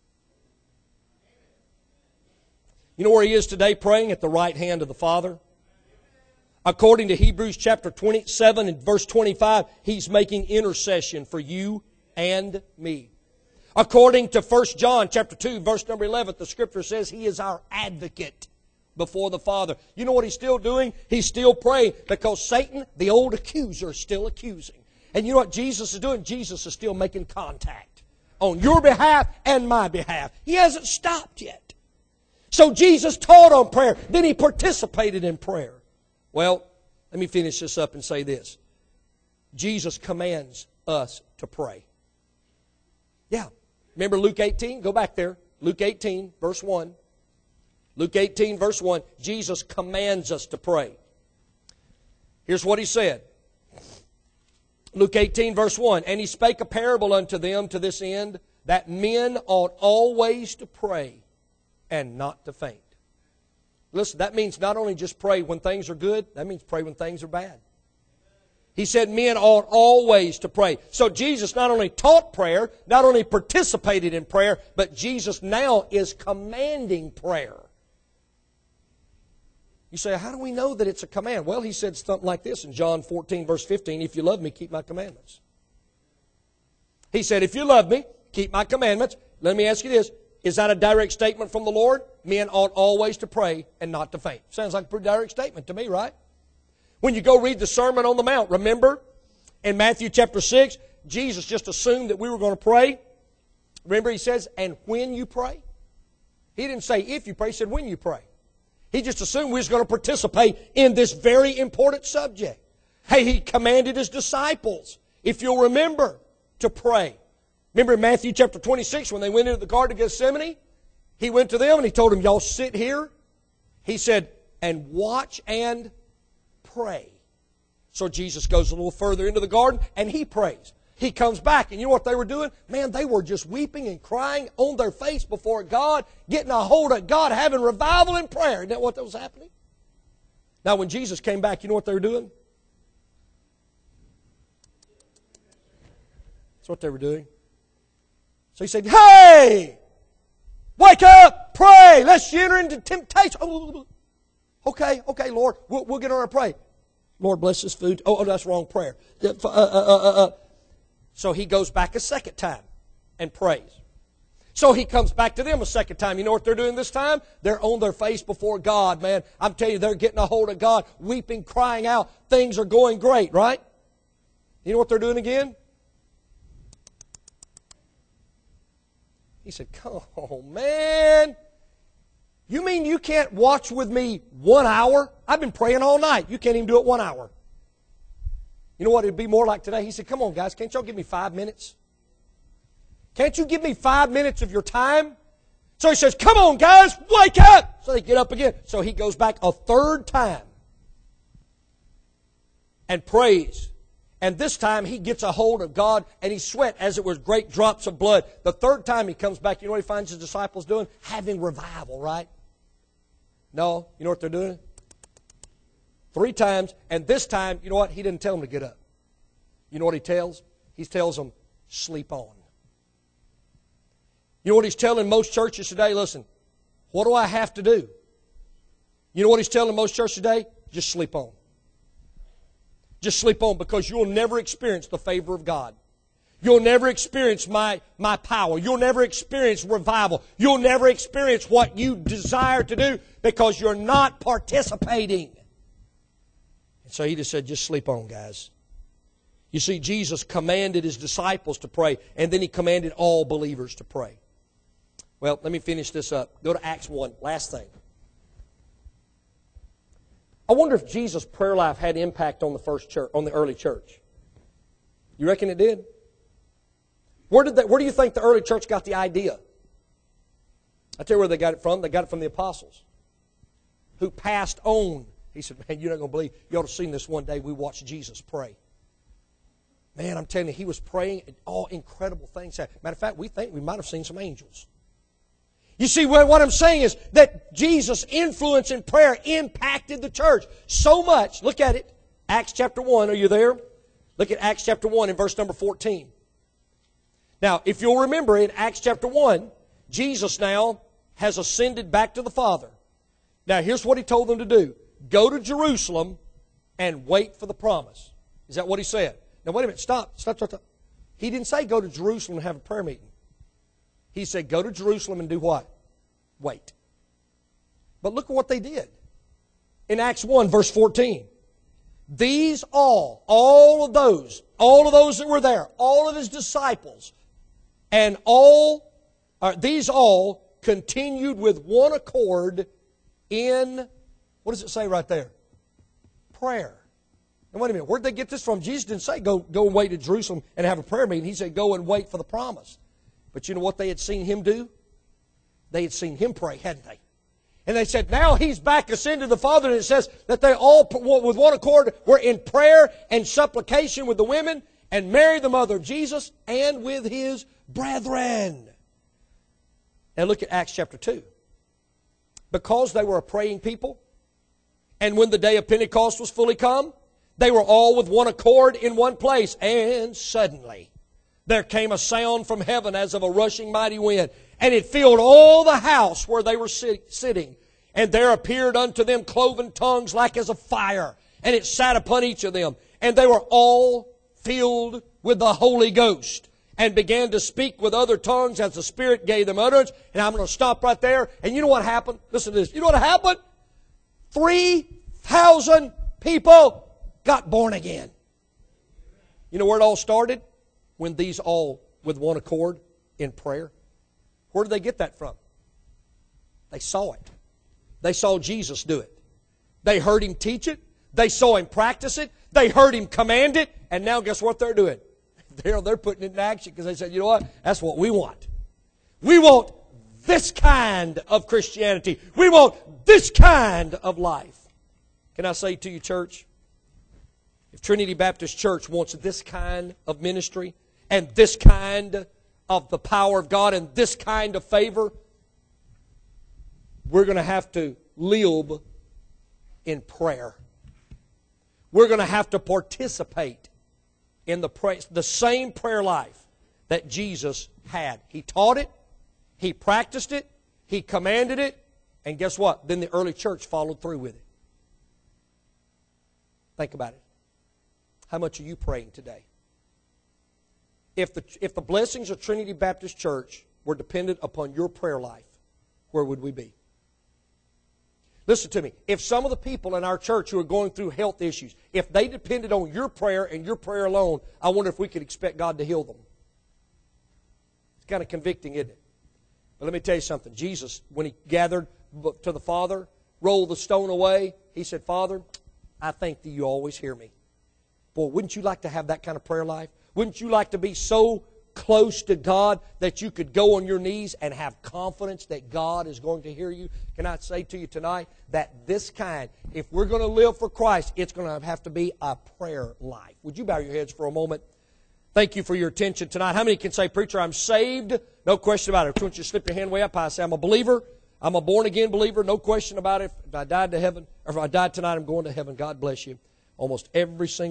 You know where He is today, praying? At the right hand of the Father. According to Hebrews chapter twenty-seven and verse twenty-five, He's making intercession for you and me. According to First John chapter two, verse number eleven, the Scripture says He is our advocate before the Father. You know what He's still doing? He's still praying because Satan, the old accuser, is still accusing. And you know what Jesus is doing? Jesus is still making contact on your behalf and my behalf. He hasn't stopped yet. So Jesus taught on prayer. Then He participated in prayer. Well, let me finish this up and say this. Jesus commands us to pray. Yeah. Remember Luke eighteen? Go back there. Luke eighteen, verse one. Luke eighteen, verse one. Jesus commands us to pray. Here's what He said. Luke eighteen, verse one. And He spake a parable unto them to this end, that men ought always to pray and not to faint. Listen, that means not only just pray when things are good, that means pray when things are bad. He said men ought always to pray. So Jesus not only taught prayer, not only participated in prayer, but Jesus now is commanding prayer. You say, how do we know that it's a command? Well, He said something like this in John fourteen, verse fifteen, if you love me, keep my commandments. He said, if you love me, keep my commandments. Let me ask you this. Is that a direct statement from the Lord? Men ought always to pray and not to faint. Sounds like a pretty direct statement to me, right? When you go read the Sermon on the Mount, remember in Matthew chapter six, Jesus just assumed that we were going to pray. Remember He says, and when you pray. He didn't say if you pray, He said when you pray. He just assumed we was going to participate in this very important subject. Hey, He commanded His disciples, if you'll remember, to pray. Remember in Matthew chapter twenty-six, when they went into the Garden of Gethsemane, He went to them and He told them, y'all sit here. He said, and watch and pray. So Jesus goes a little further into the garden and He prays. He comes back, and you know what they were doing? Man, they were just weeping and crying on their face before God, getting a hold of God, having revival in prayer. Isn't that what that was happening? Now, when Jesus came back, you know what they were doing? That's what they were doing. So He said, hey, wake up, pray, lest you enter into temptation. Oh, okay, okay, Lord, we'll, we'll get on and pray. Lord, bless this food. Oh, oh that's wrong prayer. Uh, uh, uh, uh, uh. So He goes back a second time and prays. So He comes back to them a second time. You know what they're doing this time? They're on their face before God, man. I'm telling you, they're getting a hold of God, weeping, crying out. Things are going great, right? You know what they're doing again? He said, come on, man. You mean you can't watch with me one hour? I've been praying all night. You can't even do it one hour. You know what it'd be more like today? He said, come on, guys, can't y'all give me five minutes? Can't you give me five minutes of your time? So He says, come on, guys, wake up. So they get up again. So He goes back a third time and prays. And this time He gets a hold of God and He sweat as it was great drops of blood. The third time He comes back, you know what He finds His disciples doing? Having revival, right? No, you know what they're doing? Three times, and this time, you know what? He didn't tell them to get up. You know what He tells? He tells them, sleep on. You know what He's telling most churches today? Listen, What do I have to do? You know what he's telling most churches today? Just sleep on. Just sleep on, because you'll never experience the favor of God. You'll never experience my, my power. You'll never experience revival. You'll never experience what you desire to do because you're not participating. And so he just said, just sleep on, guys. You see, Jesus commanded His disciples to pray, and then He commanded all believers to pray. Well, let me finish this up. Go to Acts one. Last thing. I wonder if Jesus' prayer life had impact on the first church, on the early church. You reckon it did? Where did that, where do you think the early church got the idea? I tell you where they got it from. They got it from the apostles, who passed on. He said, man, you're not going to believe. You ought to have seen this one day. We watched Jesus pray. Man, I'm telling you, He was praying and all incredible things. Matter of fact, we think we might have seen some angels. You see, what I'm saying is that Jesus' influence in prayer impacted the church so much. Look at it. Acts chapter one. Are you there? Look at Acts chapter one and verse number fourteen. Now, if you'll remember, in Acts chapter one, Jesus now has ascended back to the Father. Now, here's what He told them to do. Go to Jerusalem and wait for the promise. Is that what He said? Now, wait a minute. Stop. Stop, stop, stop. He didn't say go to Jerusalem and have a prayer meeting. He said go to Jerusalem and do what? Wait. But look at what they did. In Acts one, verse fourteen. These all, all of those, all of those that were there, all of His disciples, and all, uh, these all continued with one accord in, what does it say right there? Prayer. And wait a minute, where did they get this from? Jesus didn't say go, go and wait to Jerusalem and have a prayer meeting. He said go and wait for the promise. But you know what they had seen Him do? They had seen Him pray, hadn't they? And they said, now He's back ascended to the Father. And it says that they all, with one accord, were in prayer and supplication with the women, and Mary, the mother of Jesus, and with His brethren. Now look at Acts chapter two. Because they were a praying people, and when the day of Pentecost was fully come, they were all with one accord in one place. And suddenly there came a sound from heaven as of a rushing mighty wind, and it filled all the house where they were sit- sitting. And there appeared unto them cloven tongues like as of fire, and it sat upon each of them. And they were all filled with the Holy Ghost, and began to speak with other tongues as the Spirit gave them utterance. And I'm going to stop right there. And you know what happened? Listen to this. You know what happened? three thousand people got born again. You know where it all started? When these all, with one accord, in prayer. Where did they get that from? They saw it. They saw Jesus do it. They heard Him teach it. They saw Him practice it. They heard Him command it. And now guess what they're doing? They're, they're putting it in action because they said, you know what? That's what we want. We want this kind of Christianity. We want this kind of life. Can I say to you, church, if Trinity Baptist Church wants this kind of ministry and this kind of the power of God and this kind of favor, we're going to have to live in prayer. We're going to have to participate in the pray, the same prayer life that Jesus had. He taught it, He practiced it, He commanded it, and guess what? Then the early church followed through with it. Think about it. How much are you praying today? If the, if the blessings of Trinity Baptist Church were dependent upon your prayer life, where would we be? Listen to me. If some of the people in our church who are going through health issues, if they depended on your prayer and your prayer alone, I wonder if we could expect God to heal them. It's kind of convicting, isn't it? But let me tell you something. Jesus, when He gathered to the Father, rolled the stone away, He said, Father, I thank Thee you always hear me. Boy, wouldn't you like to have that kind of prayer life? Wouldn't you like to be so close to God that you could go on your knees and have confidence that God is going to hear you? Can I say to you tonight that this kind, if we're going to live for Christ, it's going to have to be a prayer life. Would you bow your heads for a moment? Thank you for your attention tonight. How many can say, Preacher, I'm saved? No question about it. Don't you slip your hand way up high. Say, I'm a believer. I'm a born-again believer. No question about it. If I died to heaven, or if I died tonight, I'm going to heaven. God bless you. Almost every single